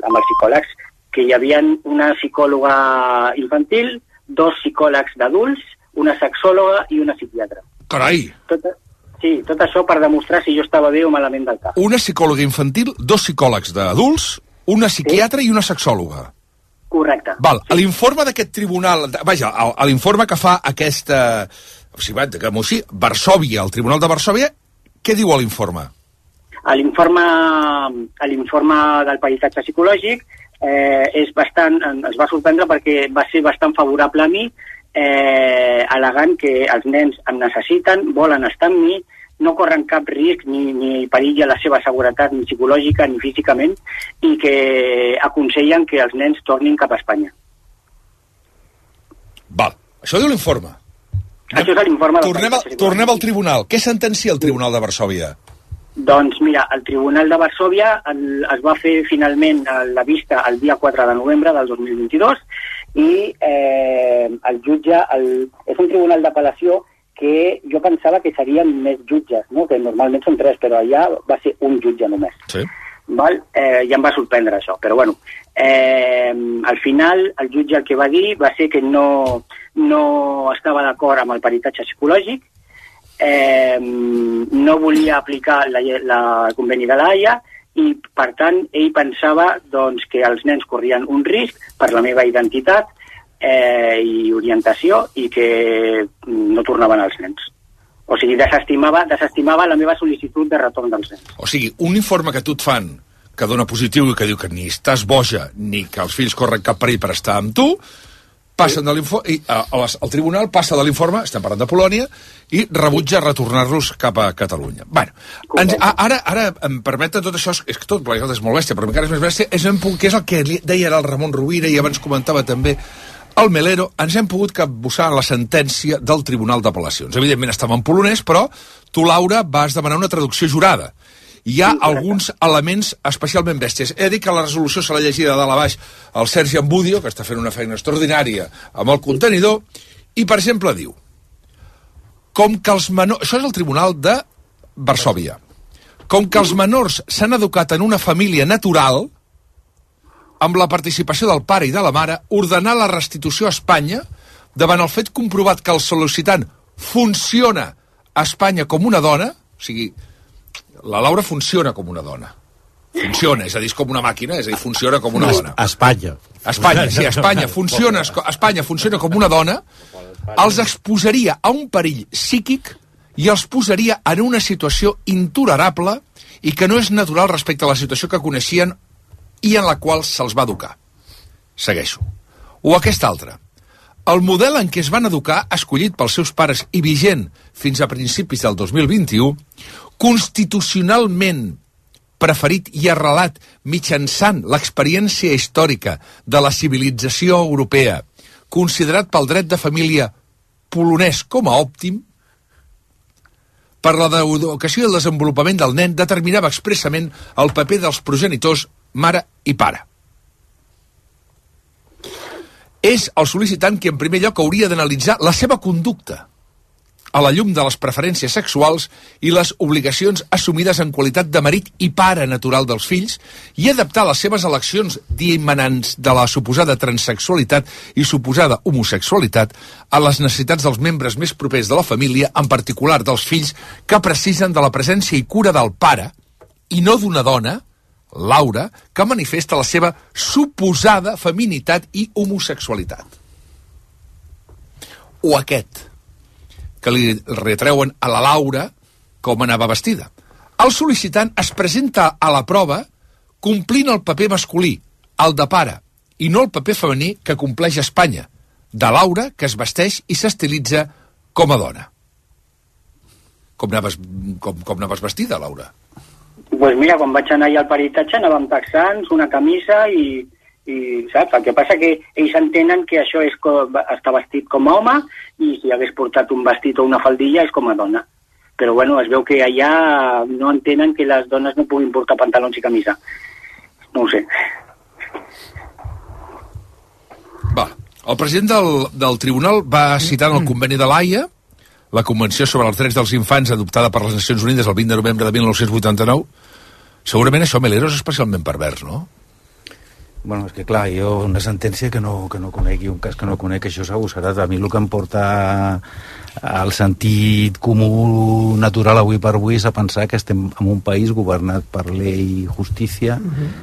els psicòlegs, que hi havia una psicòloga infantil, 2 psicòlegs d'adults, una sexòloga i una psiquiatra. Carai! Tot això per demostrar si jo estava bé o malament del cap. Una psicòloga infantil, 2 psicòlegs d'adults, una psiquiatra i una sexòloga. Correcte. Val, a l'informe d'aquest tribunal, vaja, a l'informe que fa aquesta, Varsòvia, el Tribunal de Varsòvia, què diu a l'informe? A l'informe del peritatge psicològic es va sorprendre perquè va ser bastant favorable a mi, al·legant que els nens em necessiten, volen estar amb mi, no corren cap risc ni perill a la seva seguretat, ni psicològica ni físicament, i que aconsellen que els nens tornin cap a Espanya. Val, això diu l'informe. Això és l'informe. Tornem al tribunal. Què sentencia el Tribunal de Varsòvia? Doncs mira, el Tribunal de Varsòvia es va fer finalment la vista el dia 4 de novembre del 2022 i el jutge, és un tribunal d'apel·lació que jo pensava que serien més jutges, no? Que normalment són 3, però allà va ser un jutge només. Sí. Val? Ja em va sorprendre això, però bueno, al final el jutge el que va dir va ser que no estava d'acord amb el peritatge psicològic, no volia aplicar el conveni de l'Haia i, per tant, ell pensava doncs, que els nens corrien un risc per la meva identitat i orientació i que no tornaven els nens. O sigui, desestimava la meva sol·licitud de retorn dels nens. O sigui, un informe que tu et fan que dona positiu i que diu que ni estàs boja ni que els fills corren cap perill per estar amb tu, passen de l'informe, el tribunal passa de l'informe, estem parlant de Polònia, i rebutja retornar-los cap a Catalunya. Bueno, ara em permeten tot això, és que tot plegat és molt bèstia, però encara és més bèstia, que és el que deia ara el Ramon Rovira i abans comentava també el Melero. Ens hem pogut capbussar en la sentència del Tribunal d'Apel·lacions. Evidentment estava en polonès, però tu, Laura, vas demanar una traducció jurada. Hi ha alguns elements especialment bèsties. He dit que la resolució se l'ha llegida de dalt a baix el Sergi Ambudio, que està fent una feina extraordinària amb el contenidor, i, per exemple, diu com que els menors... Això és el Tribunal de Varsòvia. Com que els menors s'han educat en una família natural, amb la participació del pare i de la mare, ordenar la restitució a Espanya davant el fet comprovat que el sol·licitant funciona a Espanya com una dona, o sigui, la Laura funciona com una dona. Funciona, és a dir, és com una màquina, és a dir, funciona com una dona. Espanya, sí, Espanya funciona com una dona, els exposaria a un perill psíquic i els posaria en una situació intolerable i que no és natural respecte a la situació que coneixien i en la qual se'ls va educar. Segueixo. O aquesta altra. El model en què es van educar, escollit pels seus pares i vigent fins a principis del 2021, constitucionalment preferit i arrelat mitjançant l'experiència històrica de la civilització europea, considerat pel dret de família polonès com a òptim, per la educació i el desenvolupament del nen determinava expressament el paper dels progenitors, mare i pare. És el sol·licitant qui en primer lloc hauria d'analitzar la seva conducta a la llum de les preferències sexuals i les obligacions assumides en qualitat de marit i pare natural dels fills i adaptar les seves eleccions dimanants de la suposada transsexualitat i suposada homosexualitat a les necessitats dels membres més propers de la família, en particular dels fills, que precisen de la presència i cura del pare i no d'una dona, Laura, que manifesta la seva suposada feminitat i homosexualitat. O aquest, que li retreuen a la Laura com anava vestida. El sol·licitant es presenta a la prova complint el paper masculí, el de pare, i no el paper femení que compleix Espanya, de Laura, que es vesteix i s'estilitza com a dona. Com anaves vestida, Laura? Pues mira, quan vaig anar allà al peritatge anava amb texans, una camisa i saps? El que passa que ells entenen que això és estar vestit com a home i si hagués portat un vestit o una faldilla és com a dona. Però bueno, es veu que allà no entenen que les dones no puguin portar pantalons i camisa. No ho sé. Va, el president del tribunal va citar en el conveni de l'Haia, la Convenció sobre els Drets dels Infants adoptada per les Nacions Unides el 20 de novembre de 1989. Segurament això, Melero, és especialment pervers, no? Bueno, és que clar, jo una sentència que no conec i un cas que no conec, això segur serà. A mi el que em porta al sentit comú natural avui per avui és a pensar que estem en un país governat per llei i justícia,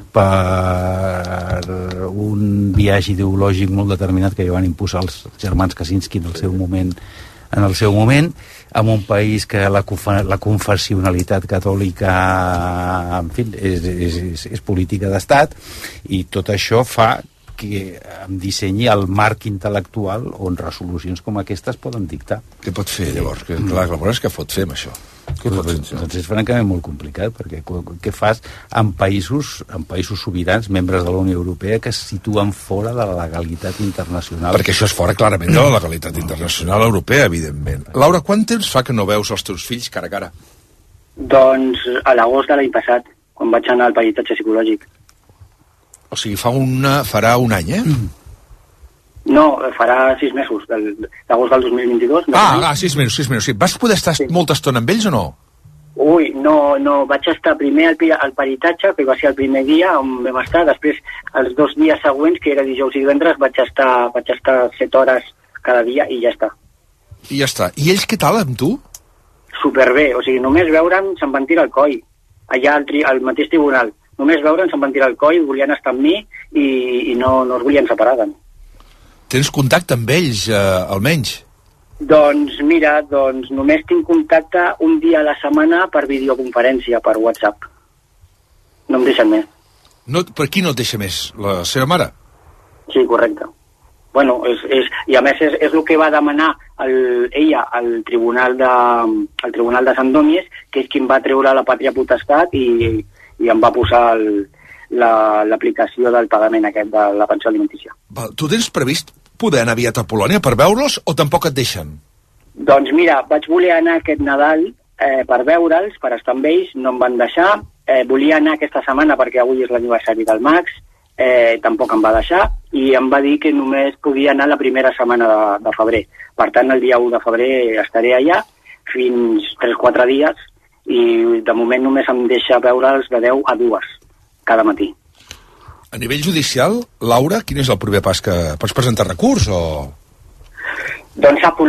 per un viatge ideològic molt determinat que van imposar els germans Kaczynski en el seu moment, en un país que la confessionalitat catòlica, en fi, és política d'estat, i tot això fa que em dissenyi el marc intel·lectual on resolucions com aquestes poden dictar. Què pot fer, llavors? Clar, la cosa és què pot fer amb això? Doncs és francament molt complicat, perquè què fas en països sobirans, membres de la Unió Europea, que es situen fora de la legalitat internacional? Perquè això és fora clarament de la legalitat internacional europea, evidentment. Laura, quant temps fa que no veus els teus fills cara a cara? Doncs a l'agost de l'any passat, quan vaig anar al peritatge psicològic. O sigui, farà un any, No, farà 6 mesos, d'agost del 2022. 6 mesos, sí. Vas poder estar molta estona amb ells o no? Ui, no, vaig estar primer al peritatge, que va ser el primer dia on vam estar, després els 2 dies següents, que era dijous i divendres, vaig estar 7 hores cada dia i ja està. I ja està. I ells què tal amb tu? Superbé, o sigui, només veure'm se'm van tirar el coll, allà al mateix tribunal. Només veure'm se'm van tirar el coll, volien estar amb mi i no es volien separar de mi. Tens contacte amb ells, almenys? Doncs mira, només tinc contacte un dia a la setmana per videoconferència, per WhatsApp. No em deixen més. Per qui no et deixa més? La seva mare? Sí, correcte. Bueno, i a més és el que va demanar ella al tribunal de Sant Dòmies, que és qui em va treure la pàtria potestat i em va posar l'aplicació del pagament aquest de la pensió alimentícia. Tu tens previst poder anar aviat a Polònia per veure'ls o tampoc et deixen? Doncs mira, vaig voler anar aquest Nadal per veure'ls, per estar amb ells, no em van deixar. Volia anar aquesta setmana perquè avui és l'aniversari del Max, tampoc em va deixar, i em va dir que només podia anar la primera setmana de febrer. Per tant, el dia 1 de febrer estaré allà fins 3-4 dies, i de moment només em deixa veure'ls de 10 a 2 cada matí. A nivell judicial, Laura, quin és el primer pas que... Pots presentar recurs o...? Doncs a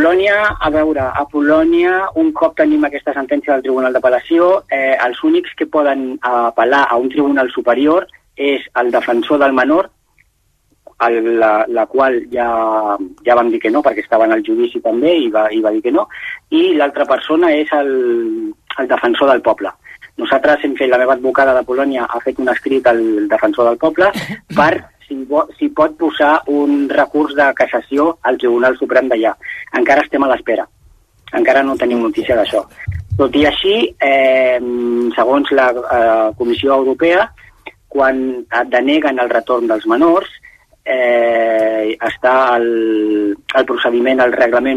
Polònia, un cop tenim aquesta sentència del Tribunal d'Apel·lació, els únics que poden apel·lar a un tribunal superior és el defensor del menor, la qual ja vam dir que no, perquè estaven al judici també i va dir que no, i l'altra persona és el defensor del poble. Nosaltres hem fet, la meva advocada de Polònia ha fet un escrit al defensor del poble per si pot posar un recurs de cassació al Tribunal Suprem d'allà. Encara estem a l'espera. Encara no tenim notícia d'això. Tot i així, segons la Comissió Europea, quan et deneguen el retorn dels menors, està el procediment, el reglament,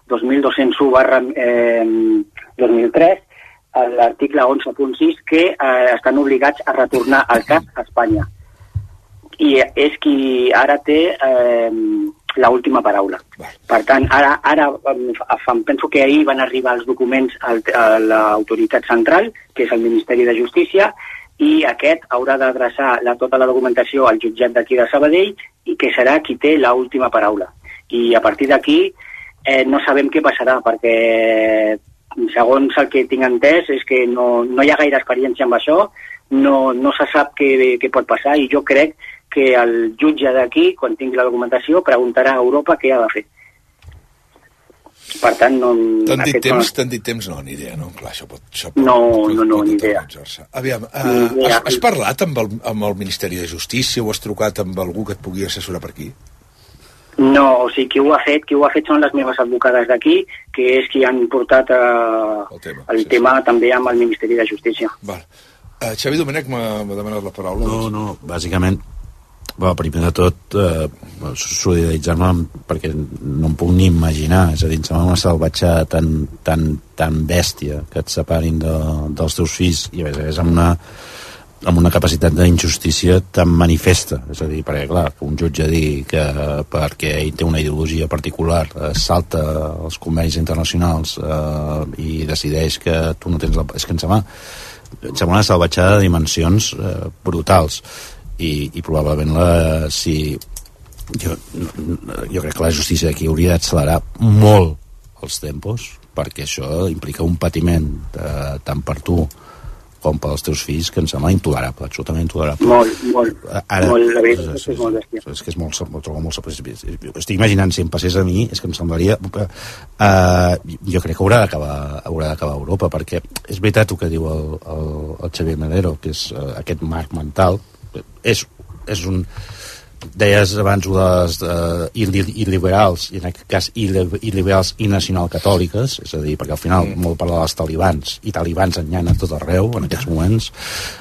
2201/2003, l'article 11.6, que estan obligats a retornar el cas a Espanya. I és qui ara té l'última paraula. Per tant, ara penso que ahir van arribar els documents a l'autoritat central, que és el Ministeri de Justícia, i aquest haurà d'adreçar tota la documentació al jutjat d'aquí de Sabadell, i que serà qui té l'última paraula. I a partir d'aquí no sabem què passarà, perquè segons el que tinc entès és que no hi ha gaire experiència amb això, no se sap què pot passar, i jo crec que el jutge d'aquí, quan tingui la documentació, preguntarà a Europa què ha de fer. Per tant, no... T'han dit temps? No, ni idea, no? Clar, això pot ni idea. Aviam, has parlat amb el Ministeri de Justícia o has trucat amb algú que et pugui assessorar per aquí? No, o sigui, qui ho ha fet són les meves advocades d'aquí, que és qui han portat el tema també amb el Ministeri de Justícia. Val. Xavi Domènech m'ha demanat la paraula. No, bàsicament, primer de tot, solidaritzar-me perquè no em puc ni imaginar, és a dir, em sembla una salvatge tan bèstia que et separin dels teus fills, i a més amb una capacitat d'injustícia tan manifesta, és a dir, perquè clar, un jutge dir que perquè ell té una ideologia particular salta els convenis internacionals i decideix que tu no tens és que em sembla una salvatjada de dimensions brutals. i probablement jo crec que la justícia aquí hauria d'accelerar molt els tempos, perquè això implica un patiment tant per tu com pels teus fills, que em sembla intolerable, absolutament intolerable. Molt. Ara, la veritat és molt bèstia. És que trobo molt... Estic imaginant, si em passés a mi, és que em semblaria... jo crec que haurà d'acabar a Europa, perquè és veritat el que diu el Xavier Melero, que és aquest marc mental, és un... Deies abans dels il·liberals, i en aquest cas il·liberals i nacionalcatòliques, és a dir, perquè al final molt parla dels talibans, i talibans en hi ha a tot arreu en aquests moments,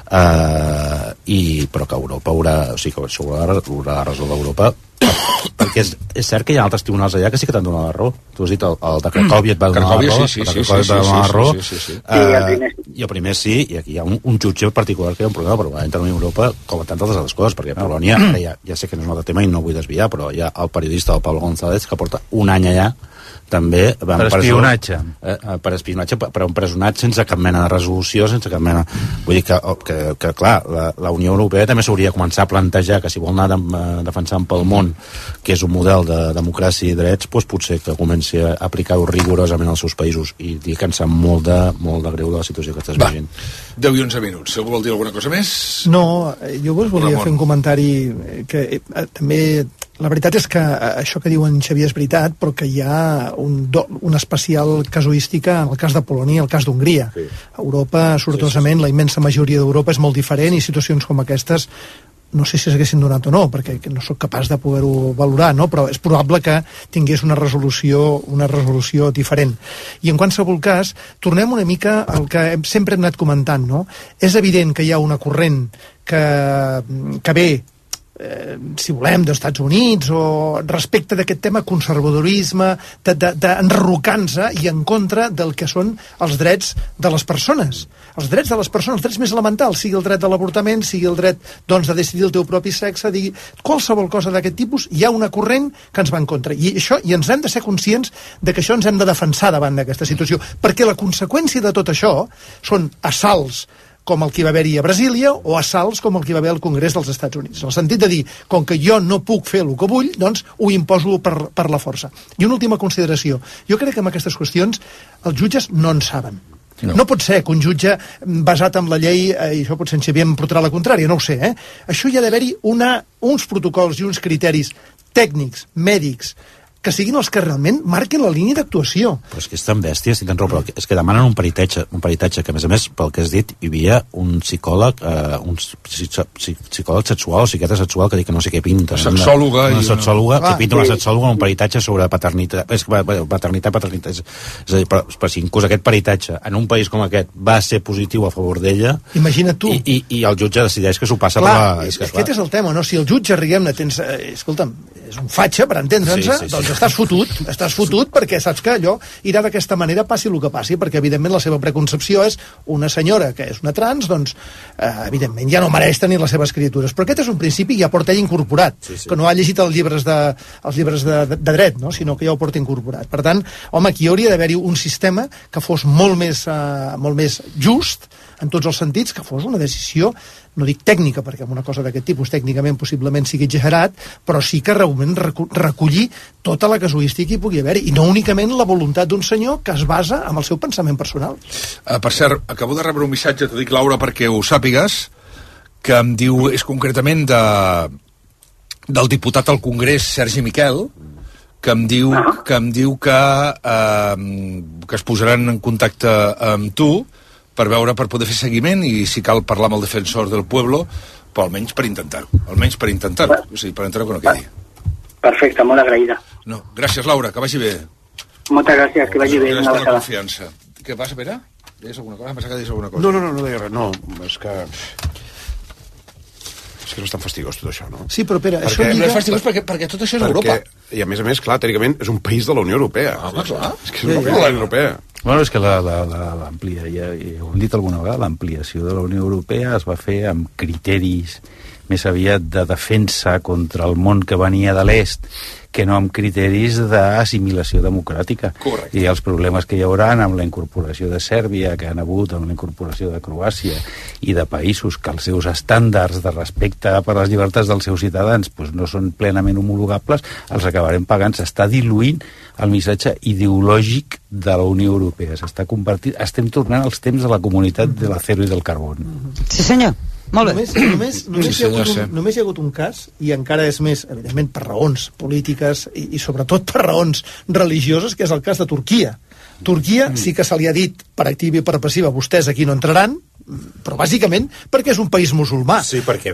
però que Europa haurà de resoldre Europa, perquè és cert que hi ha altres tribunals allà que sí que t'han donat la raó. Tu has dit el de Cracòvia et va donar la raó, i el primer sí, i aquí hi ha un jutge particular que hi ha un problema, però va entrar a Europa com a tantes altres coses, perquè a Polònia, ja sé que no és un altre tema i no vull desviar, però hi ha el periodista el Pablo González que porta un any allà també per espionatge per empresonat sense cap mena de resolució, sense cap mena... Vull dir que clar, la Unió Europea també s'hauria de començar a plantejar que si vol anar defensant pel món que és un model de democràcia i drets, doncs potser que comenci a aplicar-ho rigorosament als seus països, i dir que em sap molt de greu de la situació que estàs vivint. 10 i 11 minuts. Si algú vol dir alguna cosa més? No, jo vos volia fer un comentari que també... La veritat és que això que diu en Xavier és veritat, però que hi ha una especial casuística en el cas de Polònia i el cas d'Hongria. Sí. Europa, sortosament, la immensa majoria d'Europa és molt diferent, i situacions com aquestes no sé si s'haguessin donat o no, perquè no sóc capaç de poder-ho valorar, no? Però és probable que tingués una resolució diferent. I en qualsevol cas, tornem una mica al que sempre hem anat comentant, no? És evident que hi ha una corrent que ve si volem, dels Estats Units, o respecte d'aquest tema conservadorisme, d'enderrocar-se i en contra del que són els drets de les persones. Els drets de les persones, els drets més elementals, sigui el dret de l'avortament, sigui el dret, doncs, de decidir el teu propi sexe, digui, qualsevol cosa d'aquest tipus, hi ha una corrent que ens va en contra. I ens hem de ser conscients de que això ens hem de defensar davant d'aquesta situació, perquè la conseqüència de tot això són assalts com el que va haver-hi a Brasília, o assalts com el que va haver al Congrés dels Estats Units. En el sentit de dir, com que jo no puc fer el que vull, doncs ho imposo per la força. I una última consideració. Jo crec que en aquestes qüestions els jutges no en saben. No pot ser que un jutge basat en la llei, i això potser en Xavier em portarà la contrària, no ho sé, Això hi ha d'haver-hi uns protocols i uns criteris tècnics, mèdics, que siguin els que realment marquin la línia d'actuació. Però és que és tan bèstia, estic tan raó, però és que demanen un peritatge, que a més, pel que has dit, hi havia un psicòleg, psicòleg sexual o psiquiatre sexual que diu que no sé què pinta. Una sexòloga que pinta una sexòloga un peritatge sobre paternitat. És a dir, però si inclús aquest peritatge en un país com aquest va ser positiu a favor d'ella, imagina't tu. I el jutge decideix que s'ho passa per la... Aquest és el tema, no? Si el jutge, diguem-ne, escolta'm, és un fatxa, per entendre'ns, doncs estàs fotut perquè saps que allò irà d'aquesta manera passi el que passi, perquè evidentment la seva preconcepció és una senyora que és una trans, doncs evidentment ja no mereix tenir les seves escritures, però aquest és un principi que ja porta ell incorporat, que no ha llegit els llibres de dret, no? Sinó que ja ho porta incorporat. Per tant, home, aquí hauria d'haver-hi un sistema que fos molt més just en tots els sentits, que fos una decisió, no dic tècnica, perquè en una cosa d'aquest tipus tècnicament possiblement sigui exagerat, però sí que realment recollir tota la casuística hi pugui haver-hi, i no únicament la voluntat d'un senyor que es basa en el seu pensament personal. Per cert, acabo de rebre un missatge, t'ho dic, Laura, perquè ho sàpigues, que em diu, és concretament del diputat al Congrés, Sergi Miquel, que em diu que es posaran en contacte amb tu per poder fer seguiment, i si cal parlar amb el defensor del pueblo, però almenys per intentar-ho. O sigui, per entrar-ho que no quedi. Perfecte, molt agraïda. No, gràcies, Laura, que vagi bé. Moltes gràcies, que vagi bé. Gràcies per la confiança. Què passa, Pere? Deies alguna cosa? Em pensava que deies alguna cosa. No deia res, no. És que és bastant fastigós tot això, no? Sí, però Pere, això lliga... No és fastigós perquè tot això és Europa. I a més, clar, tècnicament és un país de la Unió Europea. Home, clar. És que és un país de la Unió Europea. Bueno, és que l'ampliació, ja ho hem dit alguna vegada, l'ampliació de la Unió Europea es va fer amb criteris més aviat de defensa contra el món que venia de l'est, que no amb criteris d'assimilació democràtica. Correcte. I els problemes que hi haurà amb la incorporació de Sèrbia, que han hagut amb la incorporació de Croàcia i de països que els seus estàndards de respecte per les llibertats dels seus ciutadans doncs no són plenament homologables, els acabarem pagant. S'està diluint el missatge ideològic de la Unió Europea. S'està convertint... Estem tornant als temps de la comunitat de l'acero i del carbó. Sí, senyor. Molt bé. Només hi ha hagut un cas, i encara és més, evidentment, per raons polítiques i sobretot per raons religioses, que és el cas de Turquia. Turquia sí que se li ha dit per activa i per passiva, vostès aquí no entraran, però bàsicament perquè és un país musulmà. Sí, perquè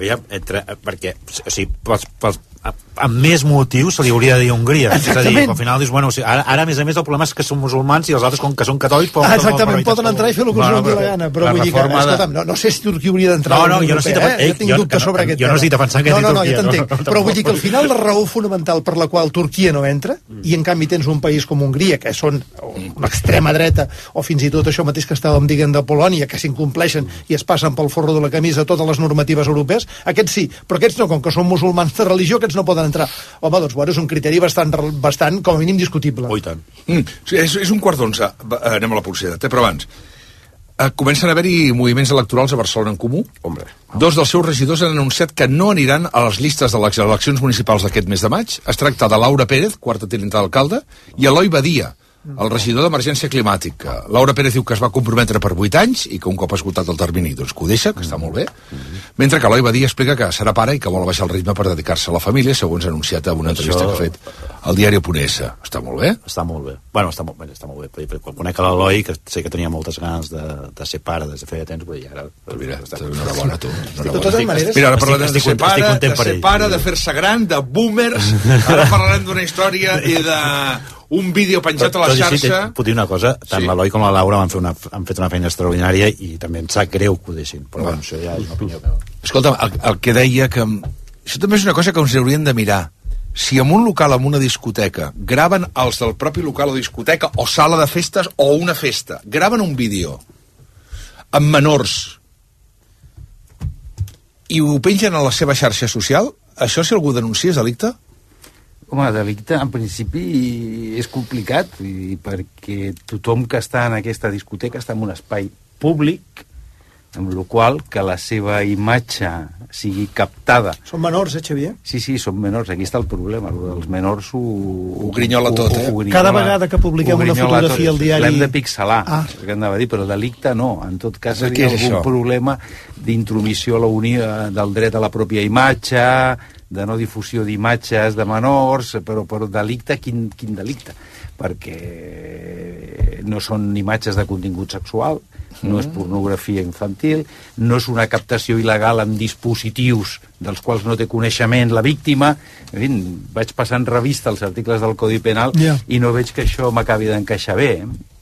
amb més motius se li hauria de dir Hongria. Exactament. És a dir, al final dius, bueno, ara a més el problema és que són musulmans i els altres, com que són catòlics, poden entrar i fer el que els doni la gana, però vull dir que, escolta'm, no sé si Turquia hauria d'entrar a la Unió Europea, jo tinc dubtes sobre aquest tema. Jo no estic defensant que entri Turquia. Jo t'entenc, però vull dir que al final la raó fonamental per la qual Turquia no entra, i en canvi tens un país com Hongria, que són l'extrema dreta, o fins i tot això mateix que estàvem dient de Polònia, que s'incompleixen i es passen pel forro de la camisa totes les normatives europees, aquests sí, però aquests no, com que són musulmans de religió, aquests no poden entrar. Home, doncs, bueno, és un criteri bastant com a mínim, discutible. Oh, i tant. És un quart d'11. Anem a la publicitat, però abans. Comencen a haver-hi moviments electorals a Barcelona en Comú. Hombre. 2 dels seus regidors han anunciat que no aniran a les llistes de les eleccions municipals d'aquest mes de maig. Es tracta de Laura Pérez, quarta tinenta d'alcalde, i Eloi Badia, el regidor d'Emergència Climàtica. Laura Pérez diu que es va comprometre per 8 anys i que un cop esgotat el termini, doncs que ho deixa, que està molt bé. Mentre que Eloi Badia explica que serà pare i que vol baixar el ritme per dedicar-se a la família, segons ha anunciat en una entrevista que ha fet al diari Ponès. Està molt bé? Està molt bé. Bueno, està molt bé. Quan conec l'Eloi, que sé que tenia moltes ganes de ser pare des de feia temps, vull dir, ara... Mira, enhorabona, tu. De totes maneres... Mira, ara parlarem de ser pare, de fer-se gran, de boomers, ara parlarem d'una història i de... un vídeo penjat a la xarxa... Puc dir una cosa, tant l'Eloi com la Laura han fet una feina extraordinària i també em sap greu que ho deixin, però bueno, això ja és una opinió meva. Escolta'm, el que deia que... Això també és una cosa que ens hauríem de mirar. Si en un local, en una discoteca, graven els del propi local o discoteca, o sala de festes, o una festa, graven un vídeo amb menors i ho pengen a la seva xarxa social, això si algú denuncia és delicte? Home, delicte, en principi, és complicat, perquè tothom que està en aquesta discoteca està en un espai públic, amb la qual que la seva imatge sigui captada. Són menors, Xavier? Sí, són menors, aquí està el problema. Els menors ho grinyola tot, Cada vegada que publiquem una fotografia al diari... L'hem de pixelar, que anava a dir, però delicte no. En tot cas, seria algun problema d'intromissió a la Unió del dret a la pròpia imatge, de no difusió d'imatges de menors, però delicte, quin delicte? Perquè no són imatges de contingut sexual, no és pornografia infantil, no és una captació il·legal amb dispositius dels quals no té coneixement la víctima. En fi, vaig passant revista els articles del Codi Penal i no veig que això m'acabi d'encaixar bé.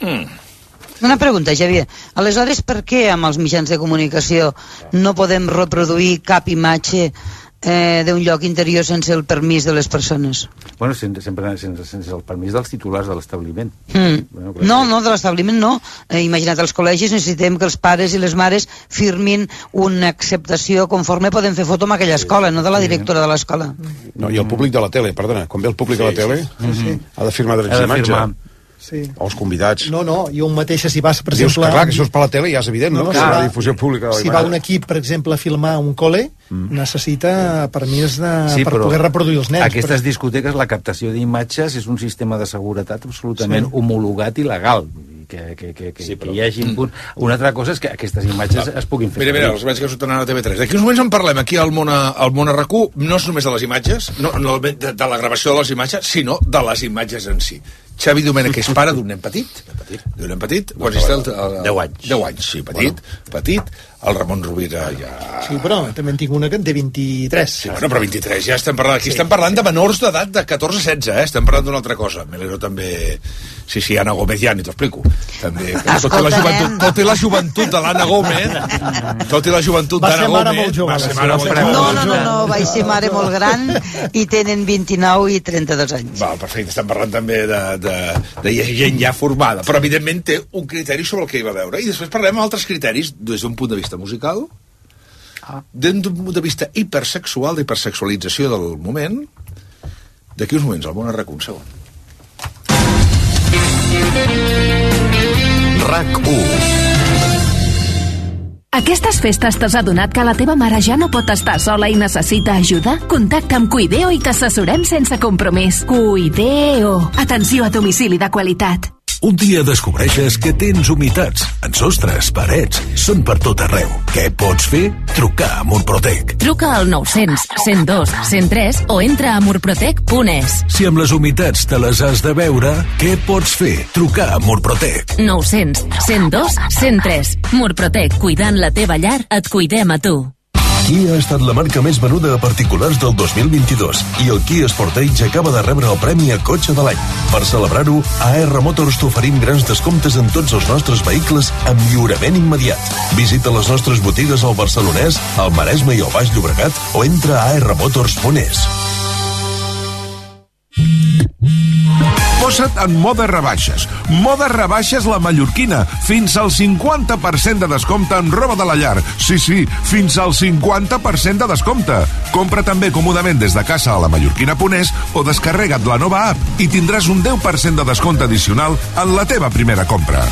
Una pregunta, Xavier. Aleshores, per què amb els mitjans de comunicació no podem reproduir cap imatge d'un lloc interior sense el permís de les persones? Bueno, sense el permís dels titulars de l'establiment. No, de l'establiment no. Imagina't, als col·legis necessitem que els pares i les mares firmin una acceptació conforme podem fer foto en aquella escola, no de la directora de l'escola. No, i el públic de la tele, perdona, quan ve el públic de la tele ha de firmar drets d'imatge. Sí. O els convidats. No, jo un mateix, si vas, per exemple... Dius que clar, que això és per la tele, ja és evident, no? La difusió pública de la imatge. Si va un equip, per exemple, a filmar un col·le, necessita permís per poder reproduir els nens. Aquestes discoteques, la captació d'imatges és un sistema de seguretat absolutament homologat i legal. Que hi hagi una altra cosa és que aquestes imatges es puguin fer. Mira, els veig que surten a la TV3. D'aquí uns moments en parlem aquí al Món RQ, no és només de les imatges, no de la gravació de les imatges, sinó de les imatges en si. Xavi Domènech és pare d'un nen petit. D'un nen petit. Quants anys té? 10 anys. 10 anys, sí, petit. El Ramon Rovira ja... Sí, però també en tinc una que en té 23. Sí, bueno, però 23 ja estem parlant... Aquí estem parlant de menors d'edat de 14-16, Estem parlant d'una altra cosa. Melero també... Sí, Anna Gómez ja, ni t'ho explico. També... Tot i la joventut de l'Anna Gómez... Tot i la joventut d'Anna Gómez... Va ser mare molt jove. No, vaig ser mare molt gran i tenen 29 i 32 anys. Va, perfecte, estem parlant també de gent ja formada, però evidentment té un criteri sobre el que hi va veure. I després parlem d'altres criteris des d'un punt de vista musical. Des d'un punt de vista hipersexual, d'hipersexualització del moment, d'aquí uns moments, el món arrec un segon. RAC1. Aquestes festes t'has adonat que la teva mare ja no pot estar sola i necessita ajuda? Contacta amb Cuideo i t'assessorem sense compromís. Cuideo. Atenció a domicili de qualitat. Un dia descobreixes que tens humitats en sostres, parets, són per tot arreu. Què pots fer? Trucar a Murprotec. Truca al 900 102 103 o entra a murprotec.es. Si amb les humitats te les has de veure, què pots fer? Trucar a Murprotec. 900 102 103. Murprotec, cuidant la teva llar, et cuidem a tu. Kia ha estat la marca més venuda a particulars del 2022 i el Kia Sportage acaba de rebre el premi a cotxe de l'any. Per celebrar-ho, a AR Motors t'oferim grans descomptes en tots els nostres vehicles amb lliurament immediat. Visita les nostres botigues al Barcelonès, al Maresme i al Baix Llobregat o entra a armotors.es. Posa't en Moda Rebaixes. Moda Rebaixes La Mallorquina. Fins al 50% de descompte en roba de la llar. Sí, fins al 50% de descompte. Compra també còmodament des de casa a lamallorquina.es o descarrega't la nova app i tindràs un 10% de descompte addicional en la teva primera compra.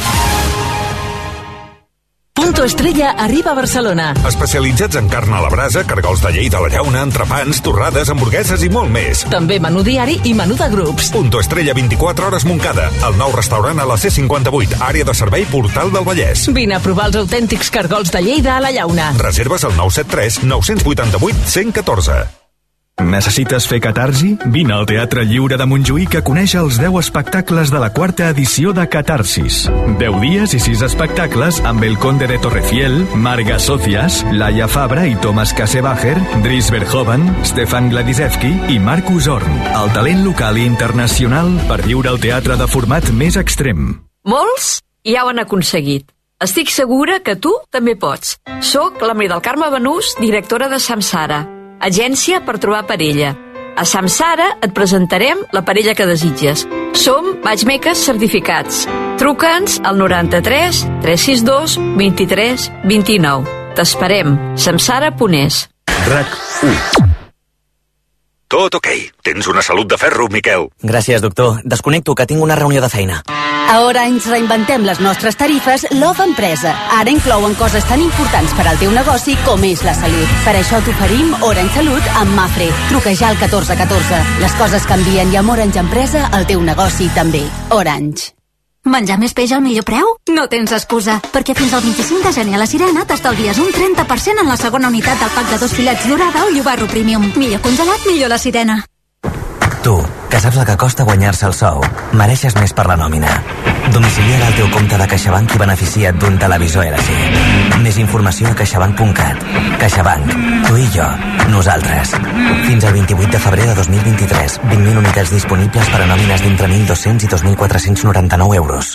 Punto Estrella arriba a Barcelona. Especialitzats en carn a la brasa, cargols de llei de la llauna, entrepans, torrades, hamburgueses i molt més. També menú diari i menú de grups. Punto Estrella 24 hores Montcada. El nou restaurant a la C58, àrea de servei Portal del Vallès. Vine a provar els autèntics cargols de Lleida a la llauna. Reserves al 973 988 114. Necessites fer catarsi? Vine al Teatre Lliure de Montjuïc a conèixer els 10 espectacles de la quarta edició de Catarsis. 10 dies i 6 espectacles amb El Conde de Torrefiel, Marga Socias, Laia Fabra i Thomas Kassebacher, Dries Verhoeven, Stefan Gladisevski i Marcus Horn. El talent local i internacional per viure el teatre de format més extrem. Molts ja ho han aconseguit. Estic segura que tu també pots. Soc la Maria del Carme Benús, directora de Samsara, agència per trobar parella. A Samsara et presentarem la parella que desitges. Som matchmakers certificats. Truca'ns al 93 362 23 29. T'esperem. Samsara.es. RAC1. Tot ok. Tens una salut de ferro, Miquel. Gràcies, doctor. Desconnecto, que tinc una reunió de feina. A Orange reinventem les nostres tarifes Love Empresa. Ara inclouen coses tan importants per al teu negoci com és la salut. Per això t'oferim Orange Salut amb Mafre. Truca ja al 1414. Les coses canvien i amb Orange Empresa el teu negoci també. Orange. Menjar més peix al millor preu? No tens excusa, perquè fins al 25 de gener a la Sirena t'estalvies un 30% en la segona unitat del pack de 2 filets dorada o llobarro premium. Millor congelat, millor la Sirena. Tu, que saps el que costa guanyar-se el sou, mereixes més per la nòmina. Domicilia't al teu compte de CaixaBank i beneficia't d'un televisor LG. Més informació a caixabank.cat. CaixaBank. Tu i jo. Nosaltres. Fins al 28 de febrer de 2023. 20.000 unitats disponibles per a nòmines d'entre 1.200 i 2.499 euros.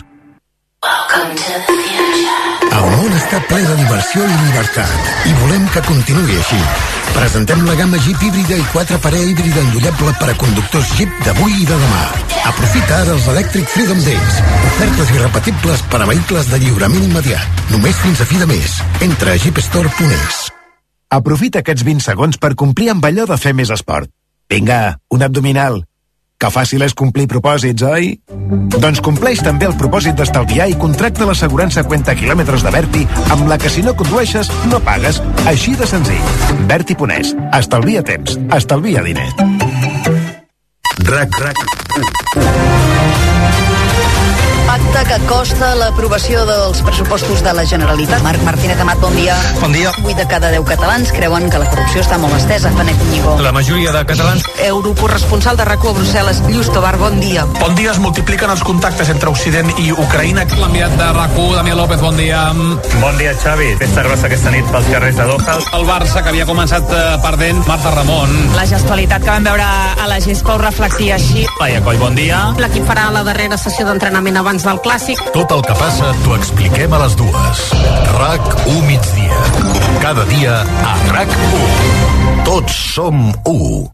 El món està ple de diversió i llibertat i volem que continuï així. Presentem la gamma Jeep híbrida i 4x híbrida endollable per a conductors Jeep d'avui i de demà. Aprofita ara els Electric Freedom Days. Ofertes irrepetibles per a vehicles de lliurament immediat. Només fins a fi de mes. Entra a jeepstore.es. Aprofita aquests 20 segons per complir amb allò de fer més esport. Vinga, un abdominal. Que fàcil és complir propòsits, oi? Doncs compleix també el propòsit d'estalviar i contracta l'assegurança Cuenta Quilòmetres de Berti, amb la que si no condueixes, no pagues. Així de senzill. Berti.es. Estalvia temps. Estalvia diner. RAC. Pacte que costa l'aprovació dels pressupostos de la Generalitat. Marc Martínez Amat, bon dia. Bon dia. 8 de cada 10 catalans creuen que la corrupció està molt estesa. Benet Ñigó. La majoria de catalans. Eurocorresponsal de RAC1 a Brussel·les, Lluís Tobar, bon dia. Bon dia. Es multipliquen els contactes entre Occident i Ucraïna. L'enviat de RAC1, Damià López, bon dia. Bon dia, Xavi. Festa grossa aquesta nit pels carrers de Doha. El Barça, que havia començat perdent, Marta Ramon. La gestualitat que vam veure a la gespa ho reflectia així. Laia Coll, bon dia. L'equip farà la darrera sessió d'entrenament abans del Clàssic. Tot el que passa t'ho expliquem a les 2. RAC1 migdia. Cada dia a RAC1. Tots som 1.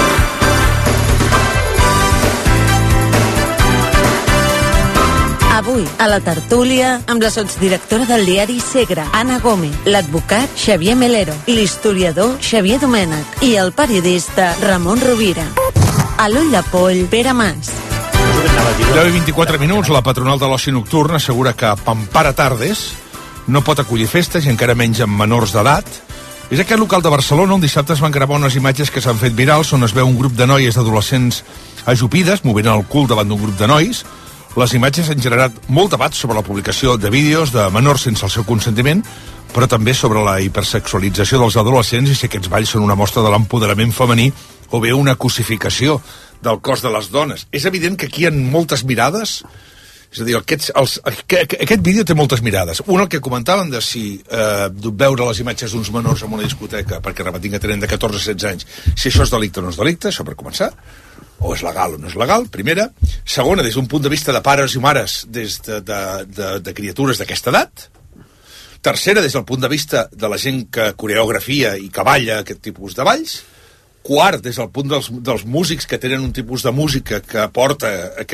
Avui avui, a la tertúlia, amb la sotsdirectora del diari Segre, Anna Gómez, l'advocat Xavier Melero, l'historiador Xavier Domènech i el periodista Ramon Rovira. A l'ull de poll, Pere Mas. 10 i 24 minuts, la patronal de l'oci nocturn assegura que Pampara Tardes no pot acollir festes i encara menys amb menors d'edat. És aquest local de Barcelona on dissabte es van gravar unes imatges que s'han fet virals on es veu un grup de noies adolescents ajupides movent el cul davant d'un grup de nois. Les imatges han generat molt debat sobre la publicació de vídeos de menors sense el seu consentiment, però també sobre la hipersexualització dels adolescents i si aquests balls són una mostra de l'empoderament femení o bé una cosificació del cos de les dones. És evident que aquí hi ha moltes mirades. És a dir, aquest vídeo té moltes mirades. Una, el que comentaven de si veure les imatges d'uns menors en una discoteca perquè repetin que tenen de 14 a 16 anys, si això és delicte o no és delicte, això per començar, o és legal o no és legal, primera. Segona, des d'un punt de vista de pares i mares des de criatures d'aquesta edat. Tercera, des del punt de vista de la gent que coreografia i que balla aquest tipus de balls. Quart, des del punt dels músics que tenen un tipus de música que porta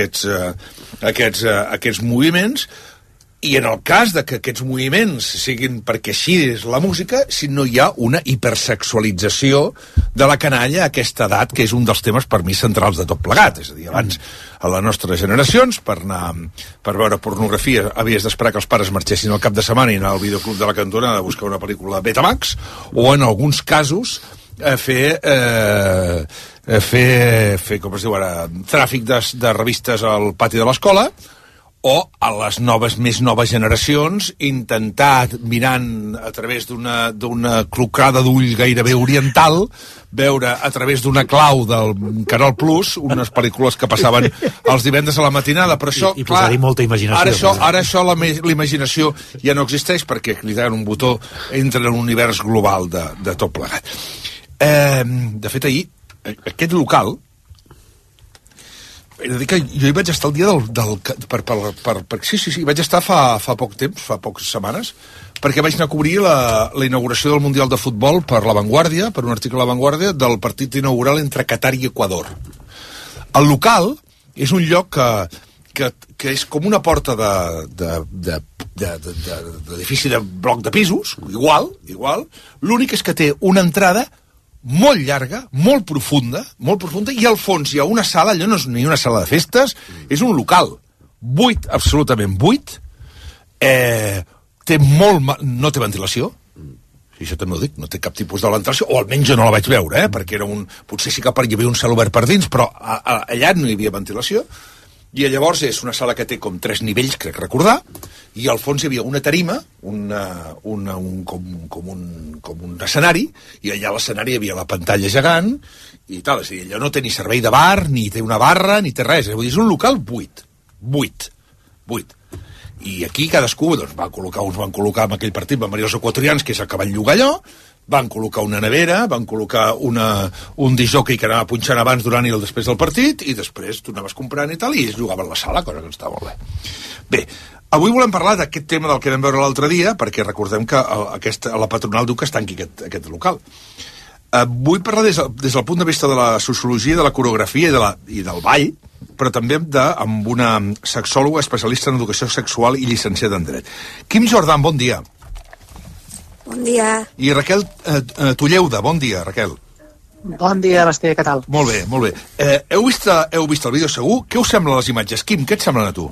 aquests moviments, i en el cas de que aquests moviments siguin perquè així és la música, si no hi ha una hipersexualització de la canalla a aquesta edat, que és un dels temes per mi centrals de tot plegat. És a dir, abans, a les nostres generacions, per veure pornografia havies d'esperar que els pares marxessin al cap de setmana i anar al videoclub de la cantonada a buscar una pel·lícula Betamax, o en alguns casos fer com es diu ara, tràfic de revistes al pati de l'escola, o a les més noves generacions intentar, mirant a través d'una clocada d'ull gairebé oriental, veure a través d'una clau del Canal Plus unes pel·lícules que passaven els divendres a la matinada. Però això, I posar-hi molta imaginació. Ara la imaginació ja no existeix perquè clicant un botó entra en un univers global de tot plegat. De fet, ahir, aquest local, he de dir que jo hi vaig estar el dia sí, vaig estar fa poc temps, fa poques setmanes, perquè vaig anar a cobrir la inauguració del Mundial de Futbol per La Vanguardia, per un article a La Vanguardia, del partit inaugural entre Qatar i Equador. El local és un lloc que és com una porta d'edifici de bloc de pisos, igual, l'únic és que té una entrada molt llarga, molt profunda, i al fons hi ha una sala, allò no és ni una sala de festes, és un local buit, absolutament buit, no té ventilació, i això també ho dic, no té cap tipus de ventilació, o almenys jo no la vaig veure, perquè potser sí que hi havia un cel obert per dins, però allà no hi havia ventilació, i llavors és una sala que té com 3 nivells, crec recordar, i al fons hi havia una tarima, com un escenari, i allà a l'escenari hi havia la pantalla gegant, i tal, és a dir, allò no té ni servei de bar, ni té una barra, ni té res, és un local buit. I aquí cadascú, doncs, uns van col·locar en aquell partit, van venir els equatorians, que és el que van llogar allò, van col·locar una nevera, van col·locar un discjòquei que anava punxant abans, durant i després del partit, i després tu anaves comprant i tal, i ells jugaven a la sala, cosa que està molt bé. Bé, avui volem parlar d'aquest tema del que vam veure l'altre dia, perquè recordem que la patronal diu que es tanqui aquest local. Vull parlar des del punt de vista de la sociologia, de la coreografia i del ball, però també amb una sexòloga especialista en educació sexual i llicenciada en dret. Quim Jordan, bon dia. Bon dia. I Raquel Tulleuda, bon dia, Raquel. Bon dia, Basté, què tal? Molt bé. Heu vist el vídeo segur? Què us semblen les imatges? Quim, què et semblen a tu?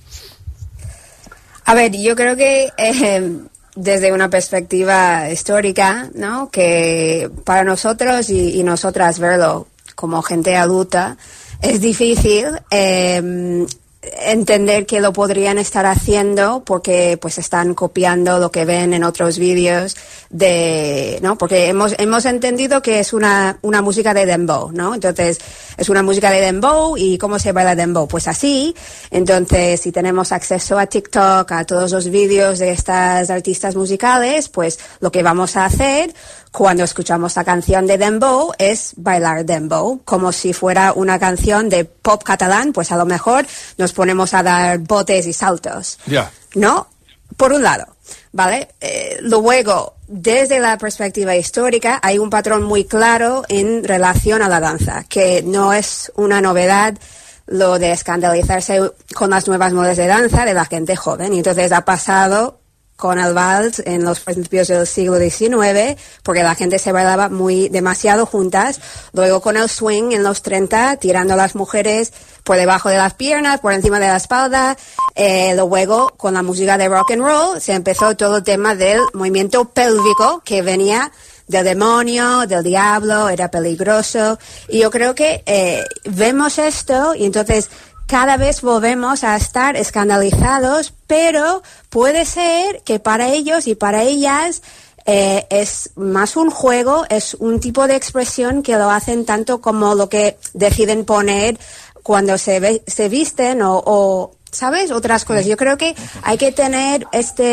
A ver, yo creo que desde una perspectiva histórica, ¿no? Que para nosotros y nosotras verlo como gente adulta es difícil entender que lo podrían estar haciendo porque pues están copiando lo que ven en otros vídeos ¿no? Porque hemos entendido que es una música de dembow, ¿no? Entonces, es una música de dembow, ¿y cómo se baila dembow? Pues así. Entonces, si tenemos acceso a TikTok, a todos los vídeos de estas artistas musicales, pues lo que vamos a hacer cuando escuchamos la canción de dembow es bailar dembow, como si fuera una canción de pop catalán, pues a lo mejor nos ponemos a dar botes y saltos, ¿no? Por un lado, ¿vale? Luego, desde la perspectiva histórica, hay un patrón muy claro en relación a la danza, que no es una novedad lo de escandalizarse con las nuevas modas de danza de la gente joven. Y entonces ha pasado con el vals en los principios del siglo XIX, porque la gente se bailaba demasiado juntas. Luego con el swing en los 30, tirando a las mujeres por debajo de las piernas, por encima de la espalda. Luego con la música de rock and roll se empezó todo el tema del movimiento pélvico, que venía del demonio, del diablo, era peligroso. Y yo creo que vemos esto y entonces cada vez volvemos a estar escandalizados, pero puede ser que para ellos y para ellas es más un juego, es un tipo de expresión que lo hacen tanto como lo que deciden poner cuando se visten o ¿sabes? Otras cosas. Yo creo que hay que tener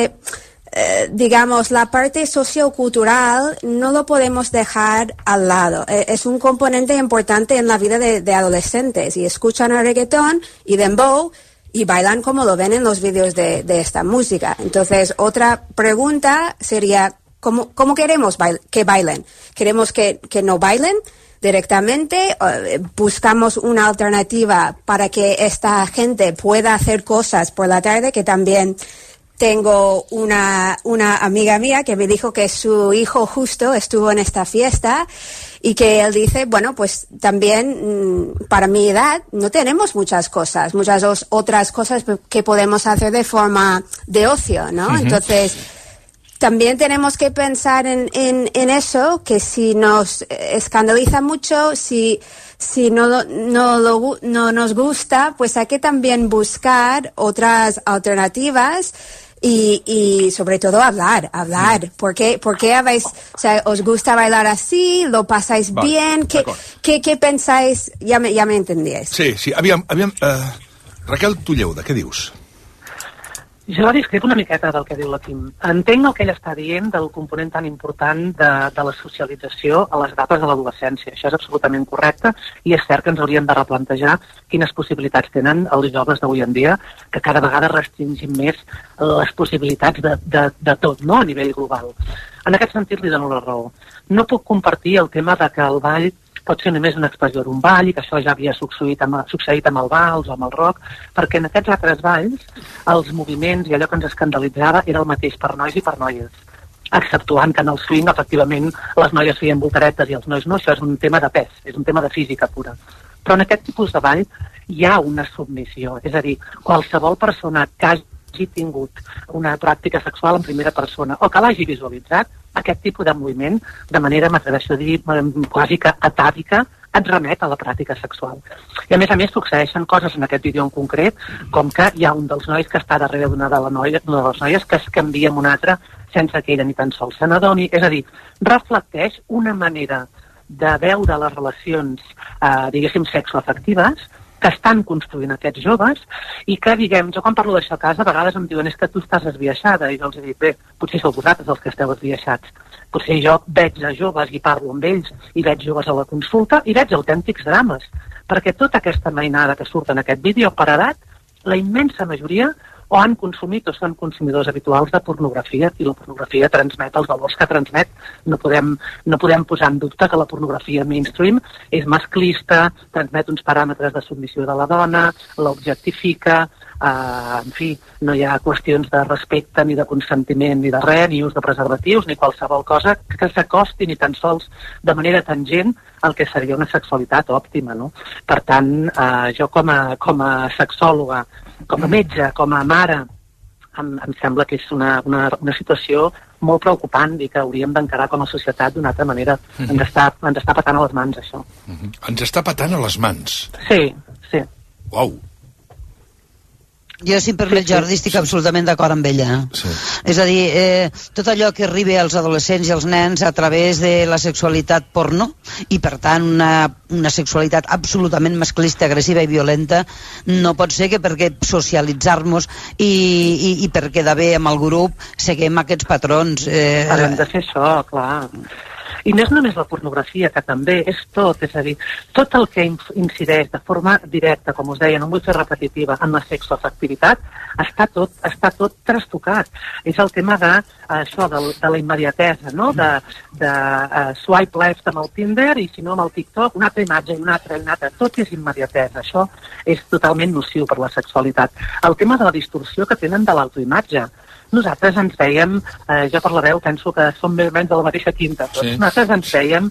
digamos, la parte sociocultural no lo podemos dejar al lado. Es un componente importante en la vida de adolescentes y escuchan el reggaetón y dembow y bailan como lo ven en los vídeos de esta música. Entonces, otra pregunta sería, ¿cómo queremos que bailen? ¿Queremos que no bailen directamente? ¿Buscamos una alternativa para que esta gente pueda hacer cosas por la tarde? Que también tengo una amiga mía que me dijo que su hijo justo estuvo en esta fiesta y que él dice, bueno, pues también para mi edad no tenemos muchas otras cosas que podemos hacer de forma de ocio, ¿no? Uh-huh. Entonces, también tenemos que pensar en eso, que si nos escandaliza mucho, si no nos gusta, pues hay que también buscar otras alternativas. Y sobre todo hablar. ¿Por qué os gusta bailar así? ¿Lo pasáis bien? ¿Qué pensáis? Ya me entendíais. Sí, aviam, Raquel Tulleuda, què dius? Jo discrepo una miqueta del que diu la Quim. Entenc el que ella està dient del component tan important de la socialització a les etapes de l'adolescència. Això és absolutament correcte i és cert que ens hauríem de replantejar quines possibilitats tenen els joves d'avui en dia, que cada vegada restringim més les possibilitats de tot, no?, a nivell global. En aquest sentit li dono la raó. No puc compartir el tema de que el ball pot ser només una expressió d'un ball i que això ja havia succeït amb el vals o amb el rock, perquè en aquests altres balls els moviments i allò que ens escandalitzava era el mateix per nois i per noies, exceptuant que en el swing efectivament les noies feien voltaretes i els nois no. Això és un tema de pes, és un tema de física pura. Però en aquest tipus de ball hi ha una submissió, és a dir, qualsevol persona que hagi tingut una pràctica sexual en primera persona o que l'hagi visualitzat, aquest tipus de moviment, de manera, m'atreveixo a dir, quasi que atàvica, et remet a la pràctica sexual. I a més succeeixen coses en aquest vídeo en concret, com que hi ha un dels nois que està darrere d'una de les noies que es canvia amb una altra sense que ella ni tan sols se n'adoni. És a dir, reflecteix una manera de veure les relacions, diguéssim, sexoafectives, que estan construint aquests joves i que, diguem, jo quan parlo d'això a casa a vegades em diuen, és que tu estàs esbiaixada, i jo els he dit, bé, potser sou vosaltres els que esteu esbiaixats, potser jo veig a joves i parlo amb ells i veig joves a la consulta i veig autèntics drames, perquè tota aquesta mainada que surt en aquest vídeo per edat, la immensa majoria o han consumit o són consumidors habituals de pornografia, i la pornografia transmet els valors que transmet. No podem posar en dubte que la pornografia mainstream és masclista, transmet uns paràmetres de submissió de la dona, l'objectifica, en fi, no hi ha qüestions de respecte ni de consentiment ni de res, ni ús de preservatius, ni qualsevol cosa que s'acosti ni tan sols de manera tangent al que seria una sexualitat òptima, no? Per tant, jo com a sexòloga, com a metge, com a mare, em sembla que és una situació molt preocupant i que hauríem d'encarar com a societat d'una altra manera. Ens està patant a les mans, això. Ens està patant a les mans? Sí. Uau! Jo, si em permet, Jordi, estic absolutament d'acord amb ella. Sí. És a dir, tot allò que arriba als adolescents i als nens a través de la sexualitat porno, i per tant una sexualitat absolutament masclista, agressiva i violenta, no pot ser que perquè socialitzar-nos i per quedar bé amb el grup seguim aquests patrons. Hem de fer això, clar. I no és només la pornografia, que també és tot, és a dir, tot el que incideix de forma directa, com us deia, no vull fer repetitiva, en la sexoafectivitat, està tot trastocat. És el tema de la immediatesa, no? De swipe left amb el Tinder i si no amb el TikTok, una altra imatge i una altra. Tot és immediatesa. Això és totalment nociu per la sexualitat. El tema de la distorsió que tenen de l'autoimatge. Nosaltres ens veiem, jo per la veu penso que som més o menys de la mateixa quinta, però nosaltres ens veiem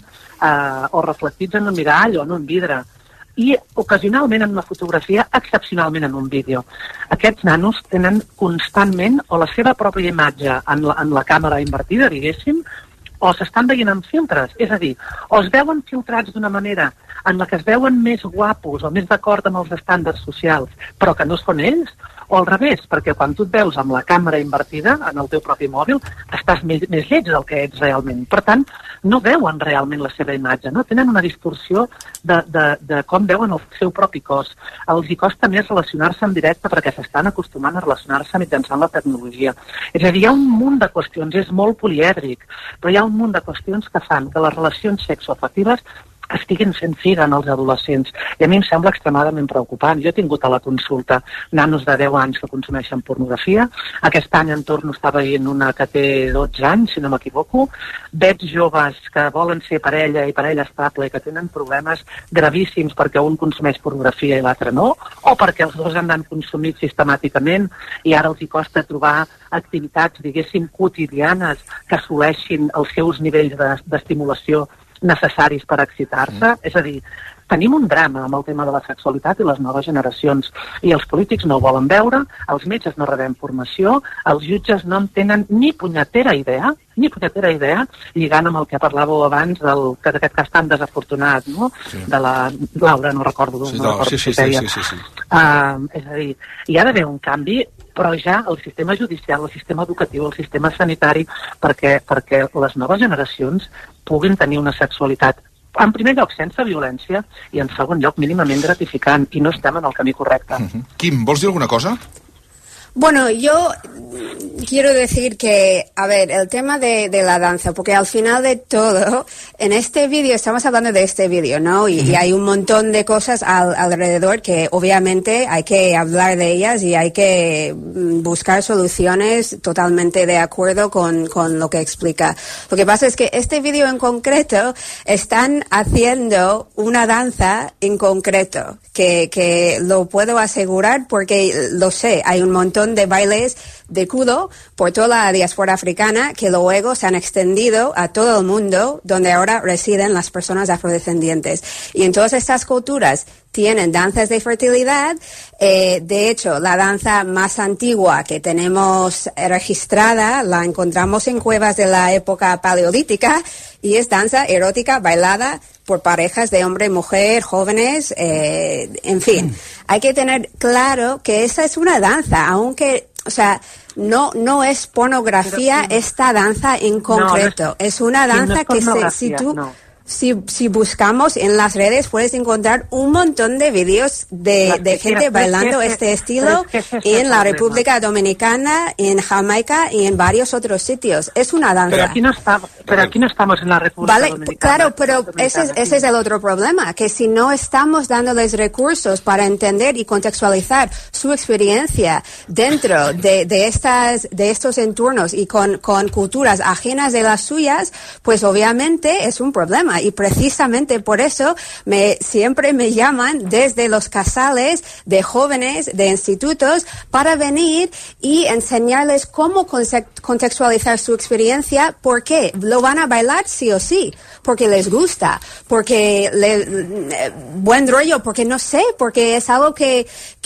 o reflectits en un mirall o en un vidre, i ocasionalment en una fotografia, excepcionalment en un vídeo. Aquests nanos tenen constantment o la seva pròpia imatge en la càmera invertida, diguéssim, o s'estan veient amb filtres, és a dir, o es veuen filtrats d'una manera en la que es veuen més guapos o més d'acord amb els estàndards socials, però que no són ells, o al revés, perquè quan tu et veus amb la càmera invertida en el teu propi mòbil, estàs més lleig del que ets realment. Per tant, no veuen realment la seva imatge, no? Tenen una distorsió de com veuen el seu propi cos. Els hi costa més relacionar-se en directe perquè s'estan acostumant a relacionar-se mitjançant la tecnologia. És a dir, hi ha un munt de qüestions, és molt polièdric, però hi ha un munt de qüestions que fan que les relacions sexoafectives estiguin fent figa en els adolescents. I a mi em sembla extremadament preocupant. Jo he tingut a la consulta nanos de 10 anys que consumeixen pornografia. Aquest any en torno està veient una que té 12 anys, si no m'equivoco. Veig joves que volen ser parella i parella estable i que tenen problemes gravíssims perquè un consumeix pornografia i l'altre no, o perquè els dos han consumit sistemàticament i ara els hi costa trobar activitats, diguéssim, quotidianes que assoleixin els seus nivells d'estimulació necessaris per excitar-se. És a dir, tenim un drama amb el tema de la sexualitat i les noves generacions, i els polítics no ho volen veure, els metges no rebem formació, els jutges no en tenen ni punyetera idea, lligant amb el que parlàveu abans d'aquest cas tan desafortunat, no? Sí. De la Laura, no recordo. Sí. És a dir, hi ha d'haver un canvi, però ja el sistema judicial, el sistema educatiu, el sistema sanitari, perquè les noves generacions puguin tenir una sexualitat, en primer lloc, sense violència, i en segon lloc, mínimament gratificant, i no estem en el camí correcte. Quim, vols dir alguna cosa? Bueno, yo quiero decir que, a ver, el tema de la danza, porque al final de todo, en este vídeo, estamos hablando de este vídeo, ¿no? Y hay un montón de cosas alrededor que obviamente hay que hablar de ellas y hay que buscar soluciones totalmente de acuerdo con lo que explica. Lo que pasa es que este vídeo en concreto están haciendo una danza en concreto, que lo puedo asegurar porque lo sé, hay un montón de bailes de kudo por toda la diáspora africana que luego se han extendido a todo el mundo donde ahora residen las personas afrodescendientes. Y en todas estas culturas tienen danzas de fertilidad. De hecho, la danza más antigua que tenemos registrada la encontramos en cuevas de la época paleolítica y es danza erótica bailada por parejas de hombre y mujer, jóvenes, en fin. Hay que tener claro que esa es una danza, aunque, o sea, no es pornografía esta danza en concreto. Es una danza que si buscamos en las redes puedes encontrar un montón de vídeos de gente bailando este estilo en la República Dominicana, en Jamaica y en varios otros sitios. Es una danza. Pero aquí no estamos en la República Dominicana. Claro, pero ese es el otro problema, que si no estamos dándoles recursos para entender y contextualizar su experiencia dentro de estos entornos y con culturas ajenas de las suyas, pues obviamente es un problema. Y precisamente por eso siempre me llaman desde los casales de jóvenes, de institutos, para venir y enseñarles cómo contextualizar su experiencia. ¿Por qué? Lo van a bailar sí o sí, porque les gusta, porque buen rollo, porque no sé, porque es algo que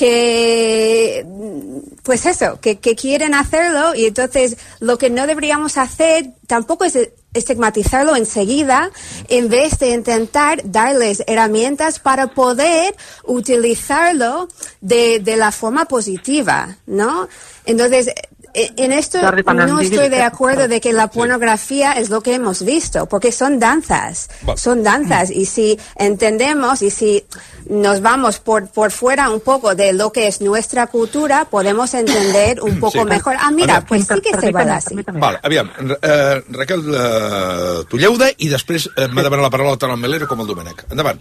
pues eso, que quieren hacerlo, y entonces lo que no deberíamos hacer tampoco es estigmatizarlo enseguida, en vez de intentar darles herramientas para poder utilizarlo de la forma positiva, ¿no? Entonces, en esto no estoy de acuerdo de que la pornografía es lo que hemos visto, porque son danzas, y si entendemos y si nos vamos por fuera un poco de lo que es nuestra cultura, podemos entender un poco mejor. Mira, pues sí que se va así. Vale, aviam, Raquel Tulleuda, i després m'ha demanat la paraula tant el Melero com el Domènech. Endavant.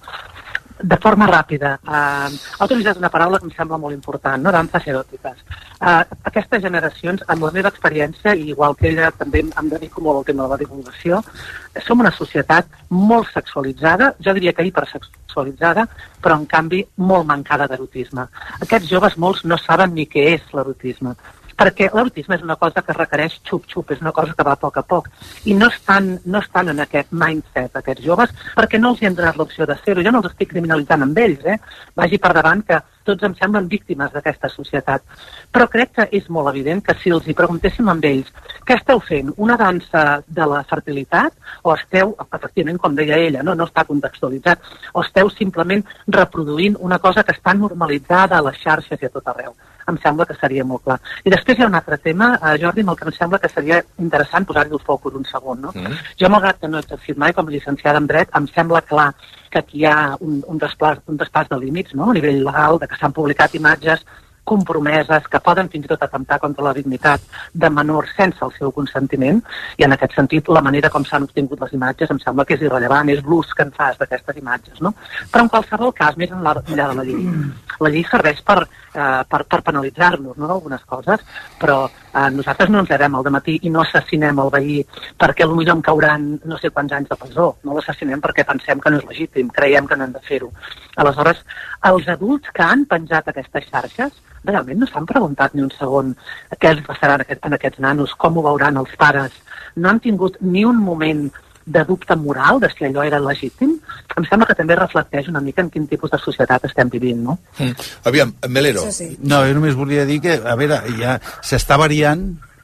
De forma ràpida, ha utilitzat una paraula que em sembla molt important, no? Danses eròtiques. Aquestes generacions, amb la meva experiència, i igual que ella també em dedico molt al tema de la divulgació, som una societat molt sexualitzada, jo diria que hipersexualitzada, però en canvi molt mancada d'erotisme. Aquests joves molts no saben ni què és l'erotisme, perquè l'erotisme és una cosa que requereix xup-xup, és una cosa que va a poc a poc, i no estan en aquest mindset, aquests joves, perquè no els hi han donat l'opció de ser-ho. Jo no els estic criminalitzant amb ells, vagi per davant que tots em semblen víctimes d'aquesta societat. Però crec que és molt evident que si els hi preguntéssim amb ells què esteu fent, una dansa de la fertilitat, o esteu, efectivament, com deia ella, no està contextualitzat, o esteu simplement reproduint una cosa que està normalitzada a les xarxes i a tot arreu. Em sembla que seria molt clar. I després hi ha un altre tema, Jordi, amb el que em sembla que seria interessant posar-hi el focus un segon, no? Jo, malgrat que no he exercit mai com a llicenciada en dret, em sembla clar que aquí hi ha un traspàs de límits, no?, a nivell legal, de que s'han publicat imatges compromeses, que poden fins i tot atemptar contra la dignitat de menors sense el seu consentiment, i en aquest sentit la manera com s'han obtingut les imatges em sembla que és irrellevant, és l'ús que en fas d'aquestes imatges, no? Però en qualsevol cas, més enllà de la llei. La llei serveix per penalitzar-nos, no?, algunes coses, però nosaltres no ens llevem al dematí i no assassinem el veí perquè potser em cauran no sé quants anys de presó, no l'assassinem perquè pensem que no és legítim, creiem que no hem de fer-ho. Aleshores, els adults que han penjat aquestes xarxes realment no s'han preguntat ni un segon què els passarà en aquests nanos, com ho veuran els pares, no han tingut ni un moment de dubte moral de si allò era legítim. Em sembla que també reflecteix una mica en quin tipus de societat estem vivint, no? Aviam, Melero. No, jo només volia dir que, a veure, ja s'està variant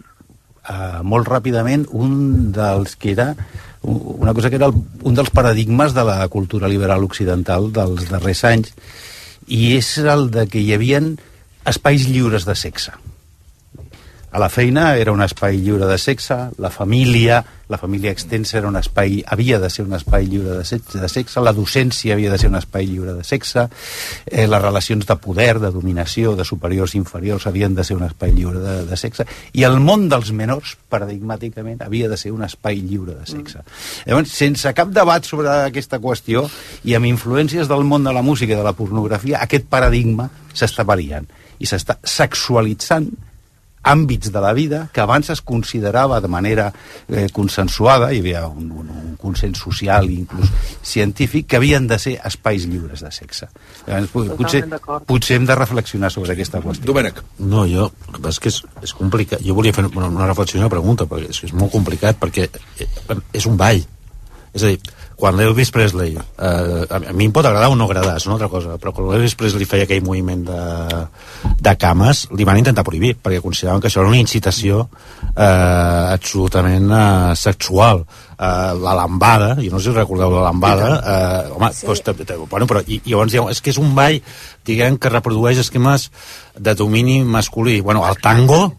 molt ràpidament un dels que era una cosa que era un dels paradigmes de la cultura liberal occidental dels darrers anys, i és el de que hi havia espais lliures de sexe. A la feina era un espai lliure de sexe, la família extensa era un espai, havia de ser un espai lliure de sexe, la docència havia de ser un espai lliure de sexe, les relacions de poder, de dominació, de superiors i inferiors havien de ser un espai lliure de sexe, i el món dels menors, paradigmàticament, havia de ser un espai lliure de sexe. Llavors, sense cap debat sobre aquesta qüestió, i amb influències del món de la música i de la pornografia, aquest paradigma s'està variant, i s'està sexualitzant àmbits de la vida que abans es considerava de manera consensuada, hi havia un consens social i inclús científic, que havien de ser espais lliures de sexe. Llavors, potser hem de reflexionar sobre aquesta qüestió. Domènech. No, el que passa és que és complicat. Jo volia fer una reflexió i una pregunta, perquè és molt complicat, perquè és un ball. És a dir, quan l'Elvis Presley, a mi em pot agradar o no agradar, és una altra cosa, però quan l'Elvis Presley feia aquell moviment de cames, li van intentar prohibir, perquè consideraven que això era una incitació absolutament sexual. La lambada, jo no sé si recordeu la lambada, home, sí. Bueno, però llavors diuen, és que és un ball, diguem, que reprodueix esquemes de domini masculí. Bueno, el tango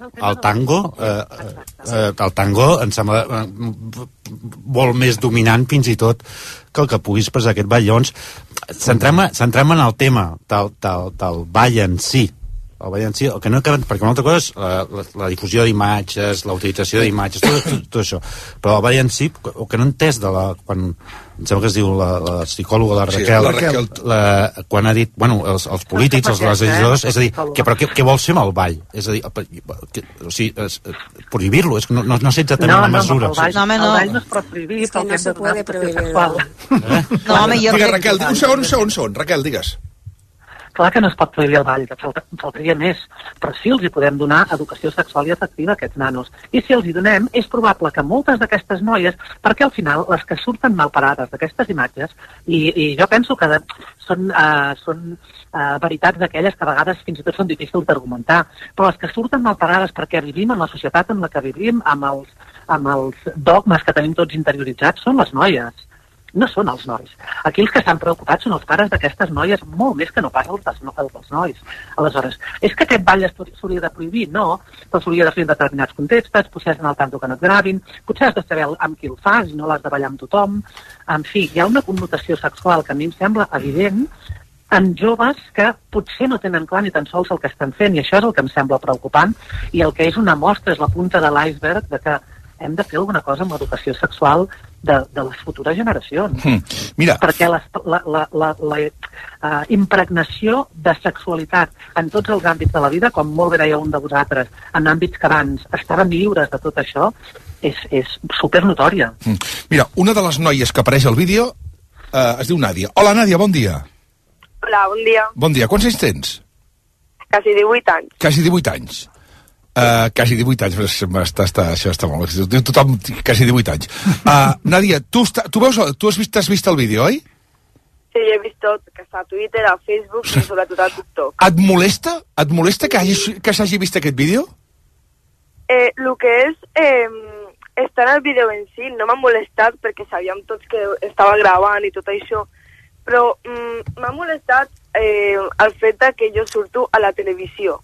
em sembla molt més dominant fins i tot que el que puguis expressar aquest ball. Llavors, centrem en el tema del ball en si. El ball en si, el que no acaba, perquè una altra cosa és la difusió d'imatges, la utilització d'imatges, tot això. Però el ball en si, el que no he entès quan em sembla que es diu la psicòloga, la Raquel, quan ha dit, bueno, els polítics, els legisladors, és a dir, però què vols fer amb el ball? És a dir, prohibir-lo, és que no sé exactament la mesura. El ball no es pot prohibir, que no se puede prohibir. No, home, jo... Digues, Raquel, un segon, Raquel, digues. Clar que no es pot prohibir el ball, faltaria més, però sí els hi podem donar educació sexual i afectiva a aquests nanos. I si els hi donem, és probable que moltes d'aquestes noies, perquè al final les que surten malparades d'aquestes imatges, i jo penso que són veritats d'aquelles que a vegades fins i tot són difícils d'argumentar, però les que surten malparades perquè vivim en la societat en la que vivim, amb els dogmes que tenim tots interioritzats, són les noies. no són els nois. Aquí els que estan preocupats són els pares d'aquestes noies, molt més que no pas els dels nois. Aleshores, és que aquest ball s'hauria de prohibir? No, però s'hauria de fer en determinats contextes, potser has d'anar al tanto que no et gravin, potser has de saber amb qui el fas i no l'has de ballar amb tothom. En fi, hi ha una connotació sexual que a mi em sembla evident en joves que potser no tenen clar ni tan sols el que estan fent, i això és el que em sembla preocupant, i el que és una mostra, és la punta de l'iceberg de que hem de fer alguna cosa amb l'educació sexual de les futures generacions. Mira. Perquè la impregnació de sexualitat en tots els àmbits de la vida, com molt bé deia un de vosaltres, en àmbits que abans estaven lliures de tot això, és supernotòria. Mira, una de les noies que apareix al vídeo es diu Nàdia. Hola, Nàdia, bon dia. Hola, bon dia. Bon dia. Quants anys tens? Quasi 18 anys. Quasi 18 anys. Quasi 18 anys, això està molt. Diu tothom quasi 18 anys. Nàdia, tu has vist el vídeo, oi? Sí, he vist tot, que està a Twitter, a Facebook i sobretot a TikTok. Et molesta que s'hagi vist aquest vídeo? El que és estar en el vídeo en si no m'ha molestat perquè sabíem tots que estava gravant i tot això, però m'ha molestat el fet que jo surto a la televisió.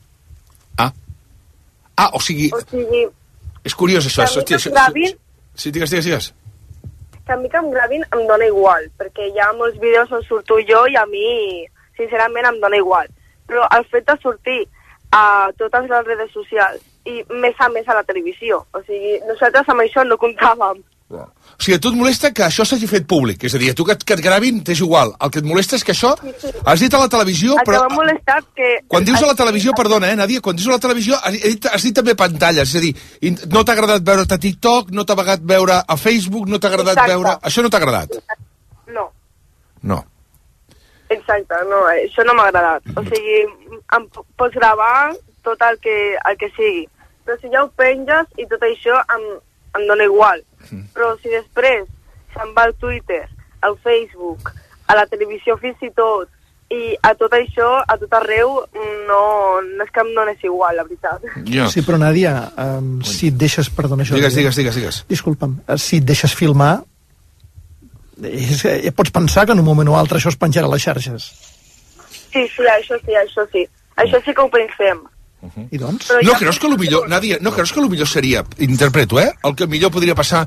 O sigui... És curiós, això. Sí, digues. Que a mi que em gravin em dóna igual, perquè hi ha molts vídeos on surto jo i a mi, sincerament, em dóna igual. Però el fet de sortir a totes les redes socials i més a la televisió, o sigui, nosaltres amb això no comptàvem. O sigui, a tu et molesta que això s'hagi fet públic, és a dir, a tu que et gravin t'és igual, el que et molesta és que això, has dit a la televisió, però... El que m'ha molestat que... Quan dius a la televisió, perdona, Nàdia, quan dius a la televisió, has dit també pantalles, és a dir, no t'ha agradat veure't a TikTok, no t'ha agradat veure a Facebook, no t'ha agradat veure... Això no t'ha agradat? No. Exacte, no, això no m'ha agradat. O sigui, em pots gravar tot el que sigui, però si ja ho penges i tot això em dóna igual. Però si després se'n va al Twitter, al Facebook, a la televisió fins i tot, i a tot això, a tot arreu, no és que em dones igual, la veritat. Sí, però Nàdia, si et deixes... Perdona, això... Digues. Disculpa'm, si et deixes filmar, pots pensar que en un moment o altre això es penjarà a les xarxes. Sí, això sí. Això sí que ho pensem. I doncs? No creus que millor, Nàdia, millor seria, interpreto, el que millor podria passar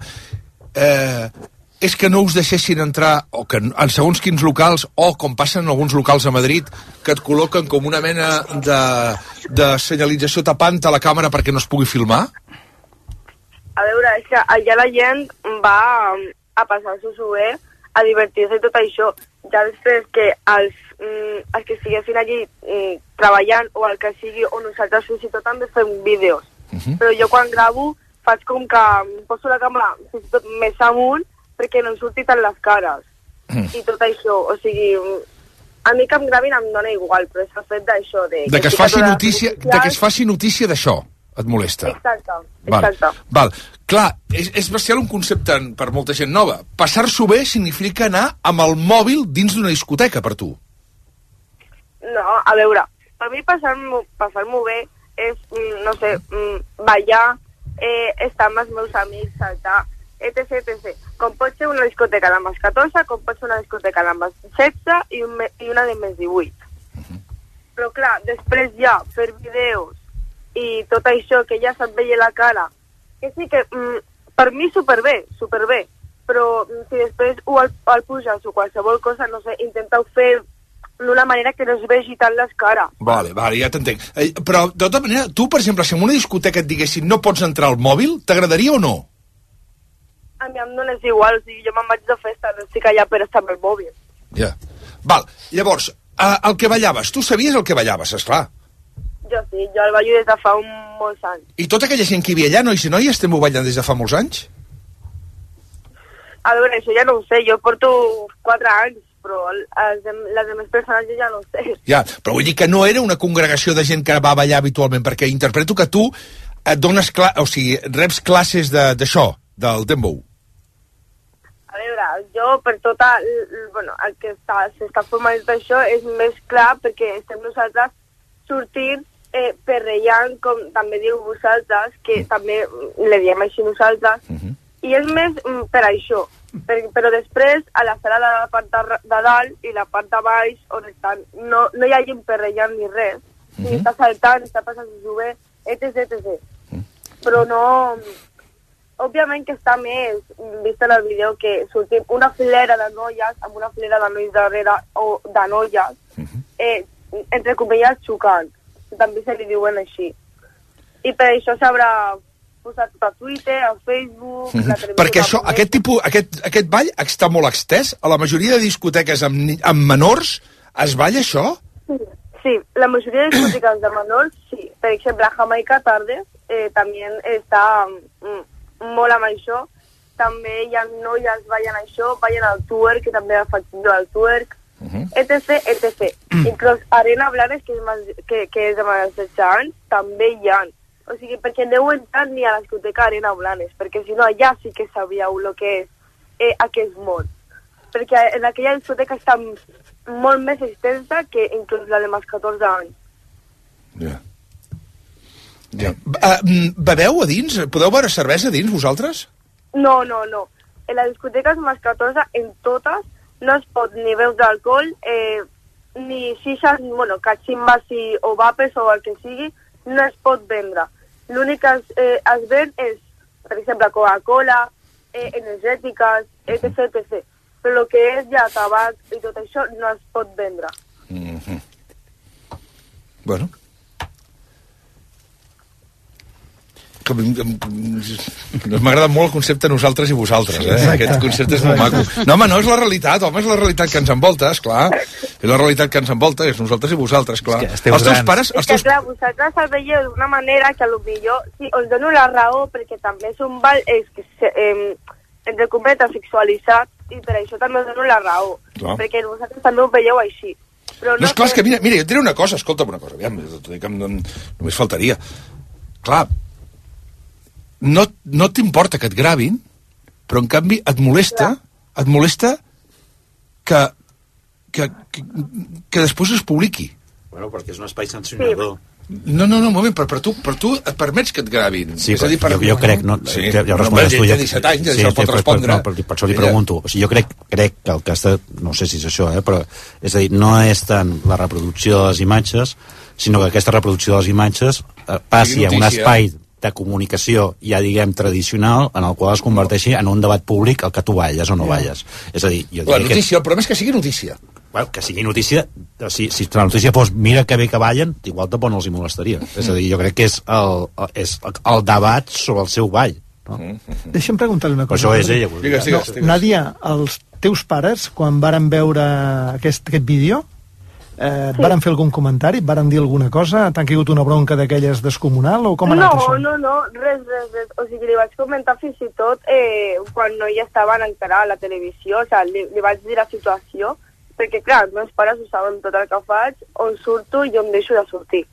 és que no us deixessin entrar, o que en segons quins locals, o com passen en alguns locals a Madrid, que et col·loquen com una mena de senyalització tapant-te la càmera perquè no es pugui filmar? A veure, és que allà la gent va a passar-s'ho bé, a divertir-se i tot això. Ja després que els que estiguessin allí treballant o el que sigui, o nosaltres fins i tot també fem vídeos. Però jo quan gravo faig com que poso la càmera fins i tot més amunt perquè no em surti tant les cares. I tot això, o sigui, a mi que em gravin em dóna igual, però és el fet d'això. De que es faci notícia d'això, et molesta. Exacte. Val. Clar, és especial un concepte per molta gent nova. Passar-s'ho bé significa anar amb el mòbil dins d'una discoteca, per tu. No, a veure, per mi passar-m'ho bé és, no sé, ballar, estar amb els meus amics, saltar, etc. Com pot ser una discoteca de més 14, com pot ser una discoteca de més 16 i una de més 18. Però clar, després ja fer vídeos i tot això que ja se't veia la cara, que sí que per mi superbé, però si després el puges o qualsevol cosa, no sé, intenteu fer d'una manera que no es vegi tant les cares. Vale, ja t'entenc. Però, de tota manera, tu, per exemple, si en una discoteca et diguessin no pots entrar al mòbil, t'agradaria o no? A mi em dones igual, o sigui, jo me'n vaig de festa, no estic allà per estar amb el mòbil. Ja. Val, llavors, el que ballaves, tu sabies el que ballaves, esclar. Jo sí, jo el ballo des de fa molts anys. I tota aquella gent que hi havia allà, nois i noies, estem ballant des de fa molts anys? A veure, això ja no ho sé, jo porto 4 anys, però les demés persones ja no ho sé. Ja, però vull dir que no era una congregació de gent que va ballar habitualment, perquè interpreto que tu et dones reps classes d'això, del dembow. A veure, jo per tota... el que s'està formant tot això és més clar perquè estem nosaltres sortint perrellant, com també diu vosaltres, que també le diem així nosaltres, i és més per això, però després a la sala de la part de dalt i la part de baix on estan, no hi ha gent perrellant ni res, ni està saltant, està passant-s'ho bé, etc. Però no... Òbviament que està més vist en el vídeo que sortim una filera de noies amb una filera de nois darrere o de noies, entre comilles, xocant. També se li diuen així. I per això s'haurà posat tot a Twitter, a Facebook... Perquè això, aquest ball està molt extès? A la majoria de discoteques amb menors es balla això? Sí, la majoria de discoteques de menors, sí. Per exemple, a Jamaica Tardes també està... molt amb això, també hi ha noies ballen això, ballen al twerk, que també faig jo al twerk, etc. Inclús Arena Blanes, que és de més de 16 anys, també hi ha. O sigui, perquè no heu entrat ni a la discoteca Arena Blanes, perquè si no allà sí que sabíeu el que és aquest món. Perquè en aquella discoteca està molt més extensa que inclús la de més 14 anys. Ja. Beveu a dins? Podeu beure cervesa a dins, vosaltres? No. En les discoteques més 14, en totes, no es pot ni beure d'alcohol, ni xixes, bueno, cachimbas o vapes o el que sigui, no es pot vendre. L'únic que es ven és, per exemple, Coca-Cola, energètiques, etc. Però el que és ja tabac i tot això no es pot vendre. Bueno... M'ha agradat molt el concepte nosaltres i vosaltres, Aquest concepte és molt maco. No, home, no és la realitat, home, és la realitat que ens envolta, esclar. És la realitat que ens envolta, és nosaltres i vosaltres, clar. Els teus pares... És que, clar, vosaltres el veieu d'una manera que potser, sí, us dono la raó, perquè també és un ball, entre cometes, sexualitzat, i per això també us dono la raó, perquè vosaltres també ho veieu així. No, esclar, és que mira, jo et diré una cosa, escolta'm una cosa, aviam, només faltaria. Clar, no t'importa que et gravin, però en canvi et molesta que després es publiqui. Bueno, perquè és un espai sancionador. No, un moment, però tu et permets que et gravin. Sí, jo crec... Ja respondràs tu. Ja 17 anys, ja se'l pot respondre. Per això li pregunto. O sigui, jo crec que el que està... No sé si és això, però... És a dir, no és tant la reproducció de les imatges, sinó que aquesta reproducció de les imatges passi a un espai de comunicació, ja diguem, tradicional, en el qual es converteixi en un debat públic el que tu balles o no balles. És a dir, jo diria notícia, el problema és que sigui notícia. Bueno, que sigui notícia, si la notícia fos mira que bé que ballen, igual tampoc no els hi molestaria. És a dir, jo crec que és el debat sobre el seu ball. No? Deixa'm preguntar-li una cosa. Però això és ella. Digues. Nàdia, els teus pares, quan varen veure aquest vídeo, varen fer algun comentari? Varen dir alguna cosa? T'han caigut una bronca d'aquelles descomunal? O com ha anat això? No, res. O sigui, li vaig comentar fins i tot quan no hi estaven encara a la televisió, o sigui, li vaig dir la situació, perquè clar, els meus pares ho saben tot el que faig, on surto i on deixo de sortir.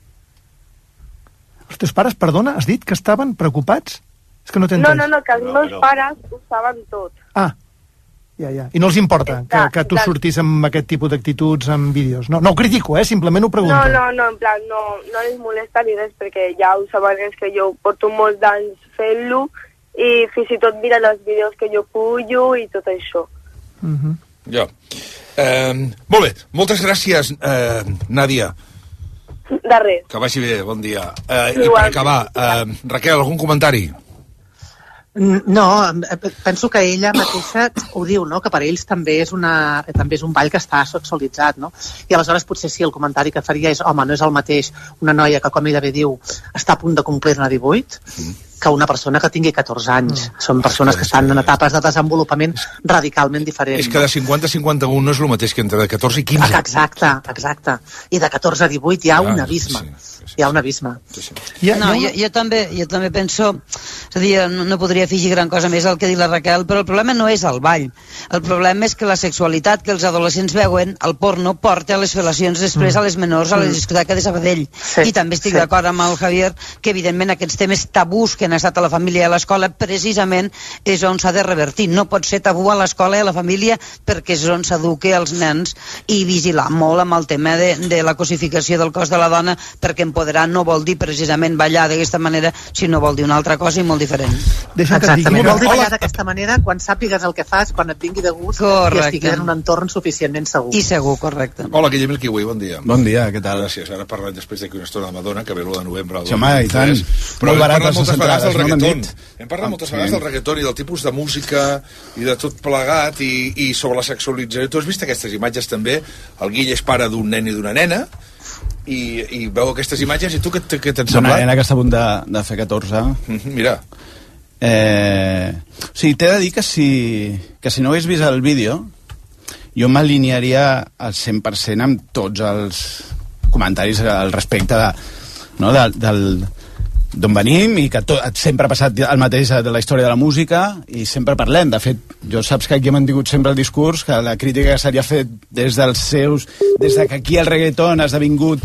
Els teus pares, perdona, has dit que estaven preocupats? És que no t'he entès. No, que els meus pares ho saben tot. Ah, ja. I no els importa que tu sortis amb aquest tipus d'actituds en vídeos? No ho critico, simplement ho pregunto. No, en plan, no els molesta ni res, perquè ja ho saben, és que jo porto molts anys fent-lo i fins i tot miren els vídeos que jo pujo i tot això. Ja. Molt bé, moltes gràcies, Nàdia. De res. Que vagi bé, bon dia. I per acabar, Raquel, algun comentari? No, penso que ella mateixa ho diu, no? Que per ells també és un ball que està sexualitzat, no? I aleshores potser sí, el comentari que faria és, home, no és el mateix una noia que, com ella bé diu, està a punt de complir-ne 18, que una persona que tingui 14 anys. Són persones que estan en etapes de desenvolupament radicalment diferents. És que de 50 a 51 no és el mateix que entre 14 i 15. Exacte. I de 14 a 18 hi ha un abisme. Hi ha un abisme. Jo també penso... És a dir, no podria afegir gran cosa més al que ha dit la Raquel, però el problema no és el ball. El problema és que la sexualitat que els adolescents veuen, el porno, porta a les fel·lacions després a les menors a la discoteca de Sabadell. I també estic d'acord amb el Javier que, evidentment, aquests temes tabús que han estat a la família i a l'escola, precisament és on s'ha de revertir. No pot ser tabú a l'escola i a la família perquè és on s'eduqui els nens, i vigilar molt amb el tema de la cosificació del cos de la dona, perquè empoderar no vol dir precisament ballar d'aquesta manera, sinó vol dir una altra cosa i molt diferent. Exactament, vol dir ballar d'aquesta manera quan sàpigues el que fas, quan et vingui de gust, i estiguis en un entorn suficientment segur. I segur, correcte. Hola, Guillem el Kiwi, bon dia. Bon dia, què tal? Gràcies, ara parlem després d'aquí una estona de Madonna, que ve l'1 de novembre. Sí, home, i tant. Però molt barat les entrades, no m'han dit. Hem parlat moltes vegades del reggaeton i del tipus de música i de tot plegat i sobre la sexualització. Tu has vist aquestes imatges també? El Guille és pare d'un nen i d'una nena i veu aquestes imatges i tu què t'han semblat? Una nena que està a punt de fer 14. Mira. O sigui, t'he de dir que si no hagués vist el vídeo, jo m'alinearia al 100% amb tots els comentaris al respecte d'on venim i que sempre ha passat el mateix de la història de la música i sempre parlem. De fet, jo saps que aquí hem mantingut sempre el discurs que la crítica que s'havia fet des que aquí el reggaeton ha esdevingut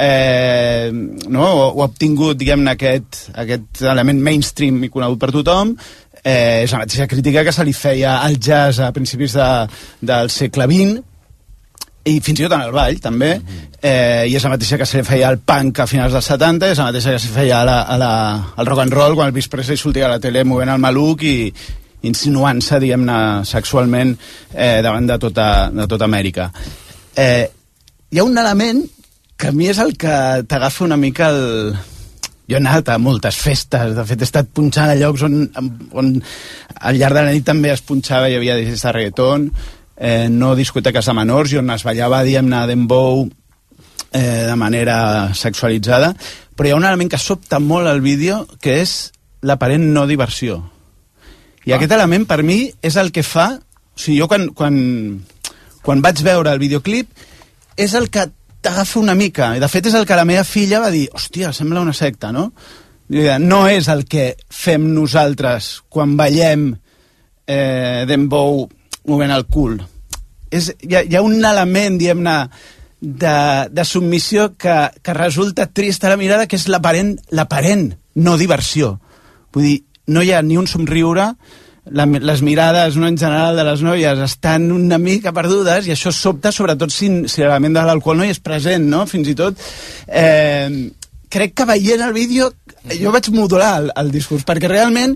o ha obtingut, diguem-ne, aquest element mainstream i conegut per tothom, és la mateixa crítica que se li feia al jazz a principis del segle XX i fins i tot en el ball també, i és la mateixa que se feia al punk a finals dels 70, és la mateixa que se feia al rock and roll quan el Elvis Presley sortia a la tele movent el maluc i insinuant-se, diguem-ne, sexualment davant de tota Amèrica. Hi ha un element que a mi és el que t'agafa una mica el... Jo he anat a moltes festes, de fet he estat punxant a llocs on al llarg de la nit també es punxava, hi havia discs de reggaeton, no discoteques de menors, on es ballava, diguem-ne, dembow de manera sexualitzada, però hi ha un element que sobta molt al vídeo, que és l'aparent no diversió. I aquest element, per mi, és el que fa... O sigui, jo quan vaig veure el videoclip, és el que t'agafa una mica, i de fet és el que la meva filla va dir, hòstia, sembla una secta, no? No és el que fem nosaltres quan ballem dembow movent el cul. Hi ha un element, diguem-ne, de submissió que resulta trist a la mirada, que és l'aparent no diversió. Vull dir, no hi ha ni un somriure, les mirades en general de les noies estan una mica perdudes i això sobta, sobretot si l'element de l'alcohol no hi és present, no? Fins i tot crec que veient el vídeo jo vaig modular el discurs, perquè realment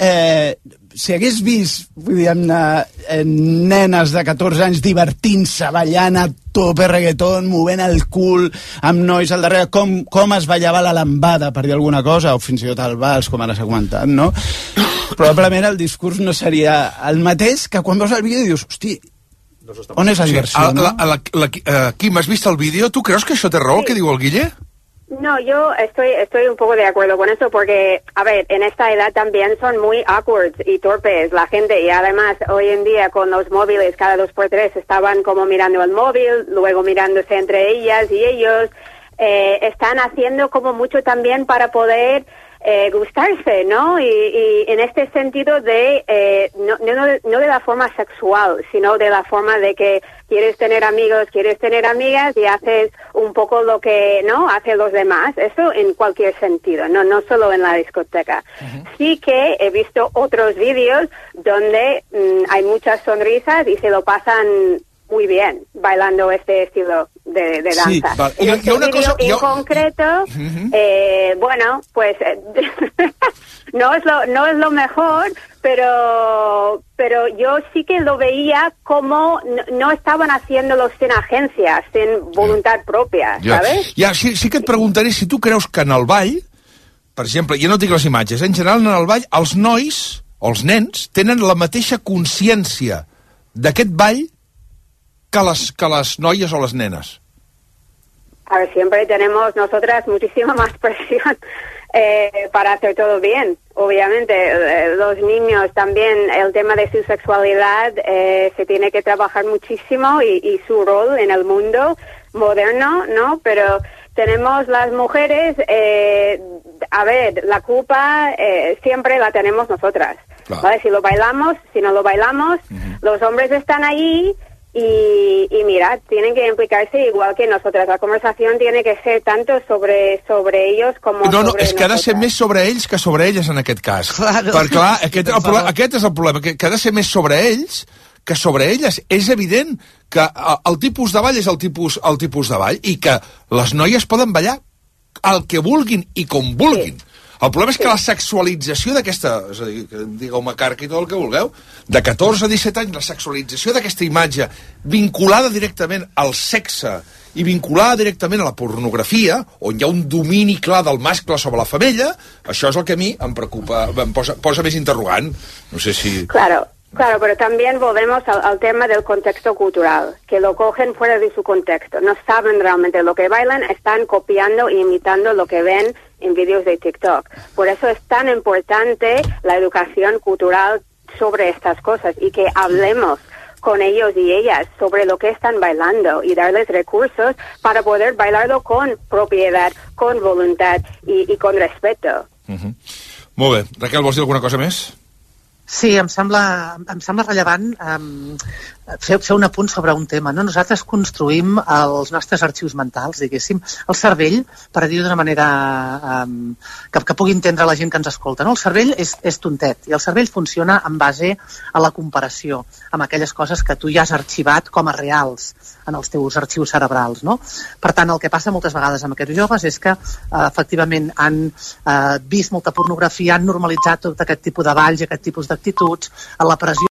si hagués vist, vull dir, nenes de 14 anys divertint-se, ballant a tope reggaeton, movent el cul, amb nois al darrere, com es ballava la lambada, per dir alguna cosa, o fins i tot el vals, com ara s'ha comentat, no? Probablement el discurs no seria el mateix que quan veus el vídeo i dius, hosti, on és la diversió, no? Quim, has vist el vídeo? Tu creus que això té raó, el que diu el Guille? No, yo estoy un poco de acuerdo con eso porque, a ver, en esta edad también son muy awkward y torpes la gente y además hoy en día con los móviles cada 2x3 estaban como mirando el móvil, luego mirándose entre ellas y ellos, están haciendo como mucho también para poder gustarse, ¿no? Y en este sentido de no de la forma sexual, sino de la forma de que quieres tener amigos, quieres tener amigas y haces un poco lo que no hacen los demás. Eso en cualquier sentido, no solo en la discoteca. Sí que he visto otros vídeos donde hay muchas sonrisas y se lo pasan muy bien bailando este estilo de danza. Sí, vale. En este vídeo en concreto, bueno, pues no es lo mejor, pero yo sí que lo veía como no estaban haciéndolo sin agencia, sin voluntad propia, ¿sabes? Ja, sí que et preguntaré si tu creus que en el ball, per exemple, jo no dic les imatges, en general en el ball els nois, o els nens, tenen la mateixa consciència d'aquest ball que les noies o les nenes. A ver, siempre tenemos nosotras muchísima más presión para hacer todo bien. Obviamente, los niños también, el tema de su sexualidad se tiene que trabajar muchísimo y su rol en el mundo moderno, ¿no? Pero tenemos las mujeres, a ver, la culpa siempre la tenemos nosotras. Claro. ¿Vale? Si lo bailamos, si no lo bailamos, los hombres están ahí Y mirad, tienen que implicarse igual que nosotras. La conversación tiene que ser tanto sobre ellos como no, sobre és que ha de ser més sobre ells que sobre elles en aquest cas. Claro. Perquè, clar, aquest és el problema, que ha de ser més sobre ells que sobre elles. És evident que el tipus de ball és el tipus de ball i que les noies poden ballar el que vulguin i com vulguin. Sí. El problema és que la sexualització d'aquesta, és a dir, digueu-me carca i tot el que vulgueu, de 14 a 17 anys, la sexualització d'aquesta imatge vinculada directament al sexe i vinculada directament a la pornografia, on hi ha un domini clar del mascle sobre la femella, això és el que a mi em preocupa, em posa més interrogant. No sé si... Claro, pero también volvemos al tema del contexto cultural, que lo cogen fuera de su contexto. No saben realmente lo que bailan, están copiando e imitando lo que ven en vídeos de TikTok. Por eso es tan importante la educación cultural sobre estas cosas y que hablemos con ellos y ellas sobre lo que están bailando y darles recursos para poder bailarlo con propiedad, con voluntad y con respeto. Molt bé. Raquel, vols dir alguna cosa més? Sí, em sembla rellevant fer un apunt sobre un tema. No? Nosaltres construïm els nostres arxius mentals, diguéssim, el cervell, per dir-ho d'una manera que pugui entendre la gent que ens escolta. No? El cervell és tontet, i el cervell funciona en base a la comparació amb aquelles coses que tu ja has arxivat com a reals en els teus arxius cerebrals. No? Per tant, el que passa moltes vegades amb aquests joves és que efectivament han vist molta pornografia, han normalitzat tot aquest tipus de balls i aquest tipus d'actituds, a la pressió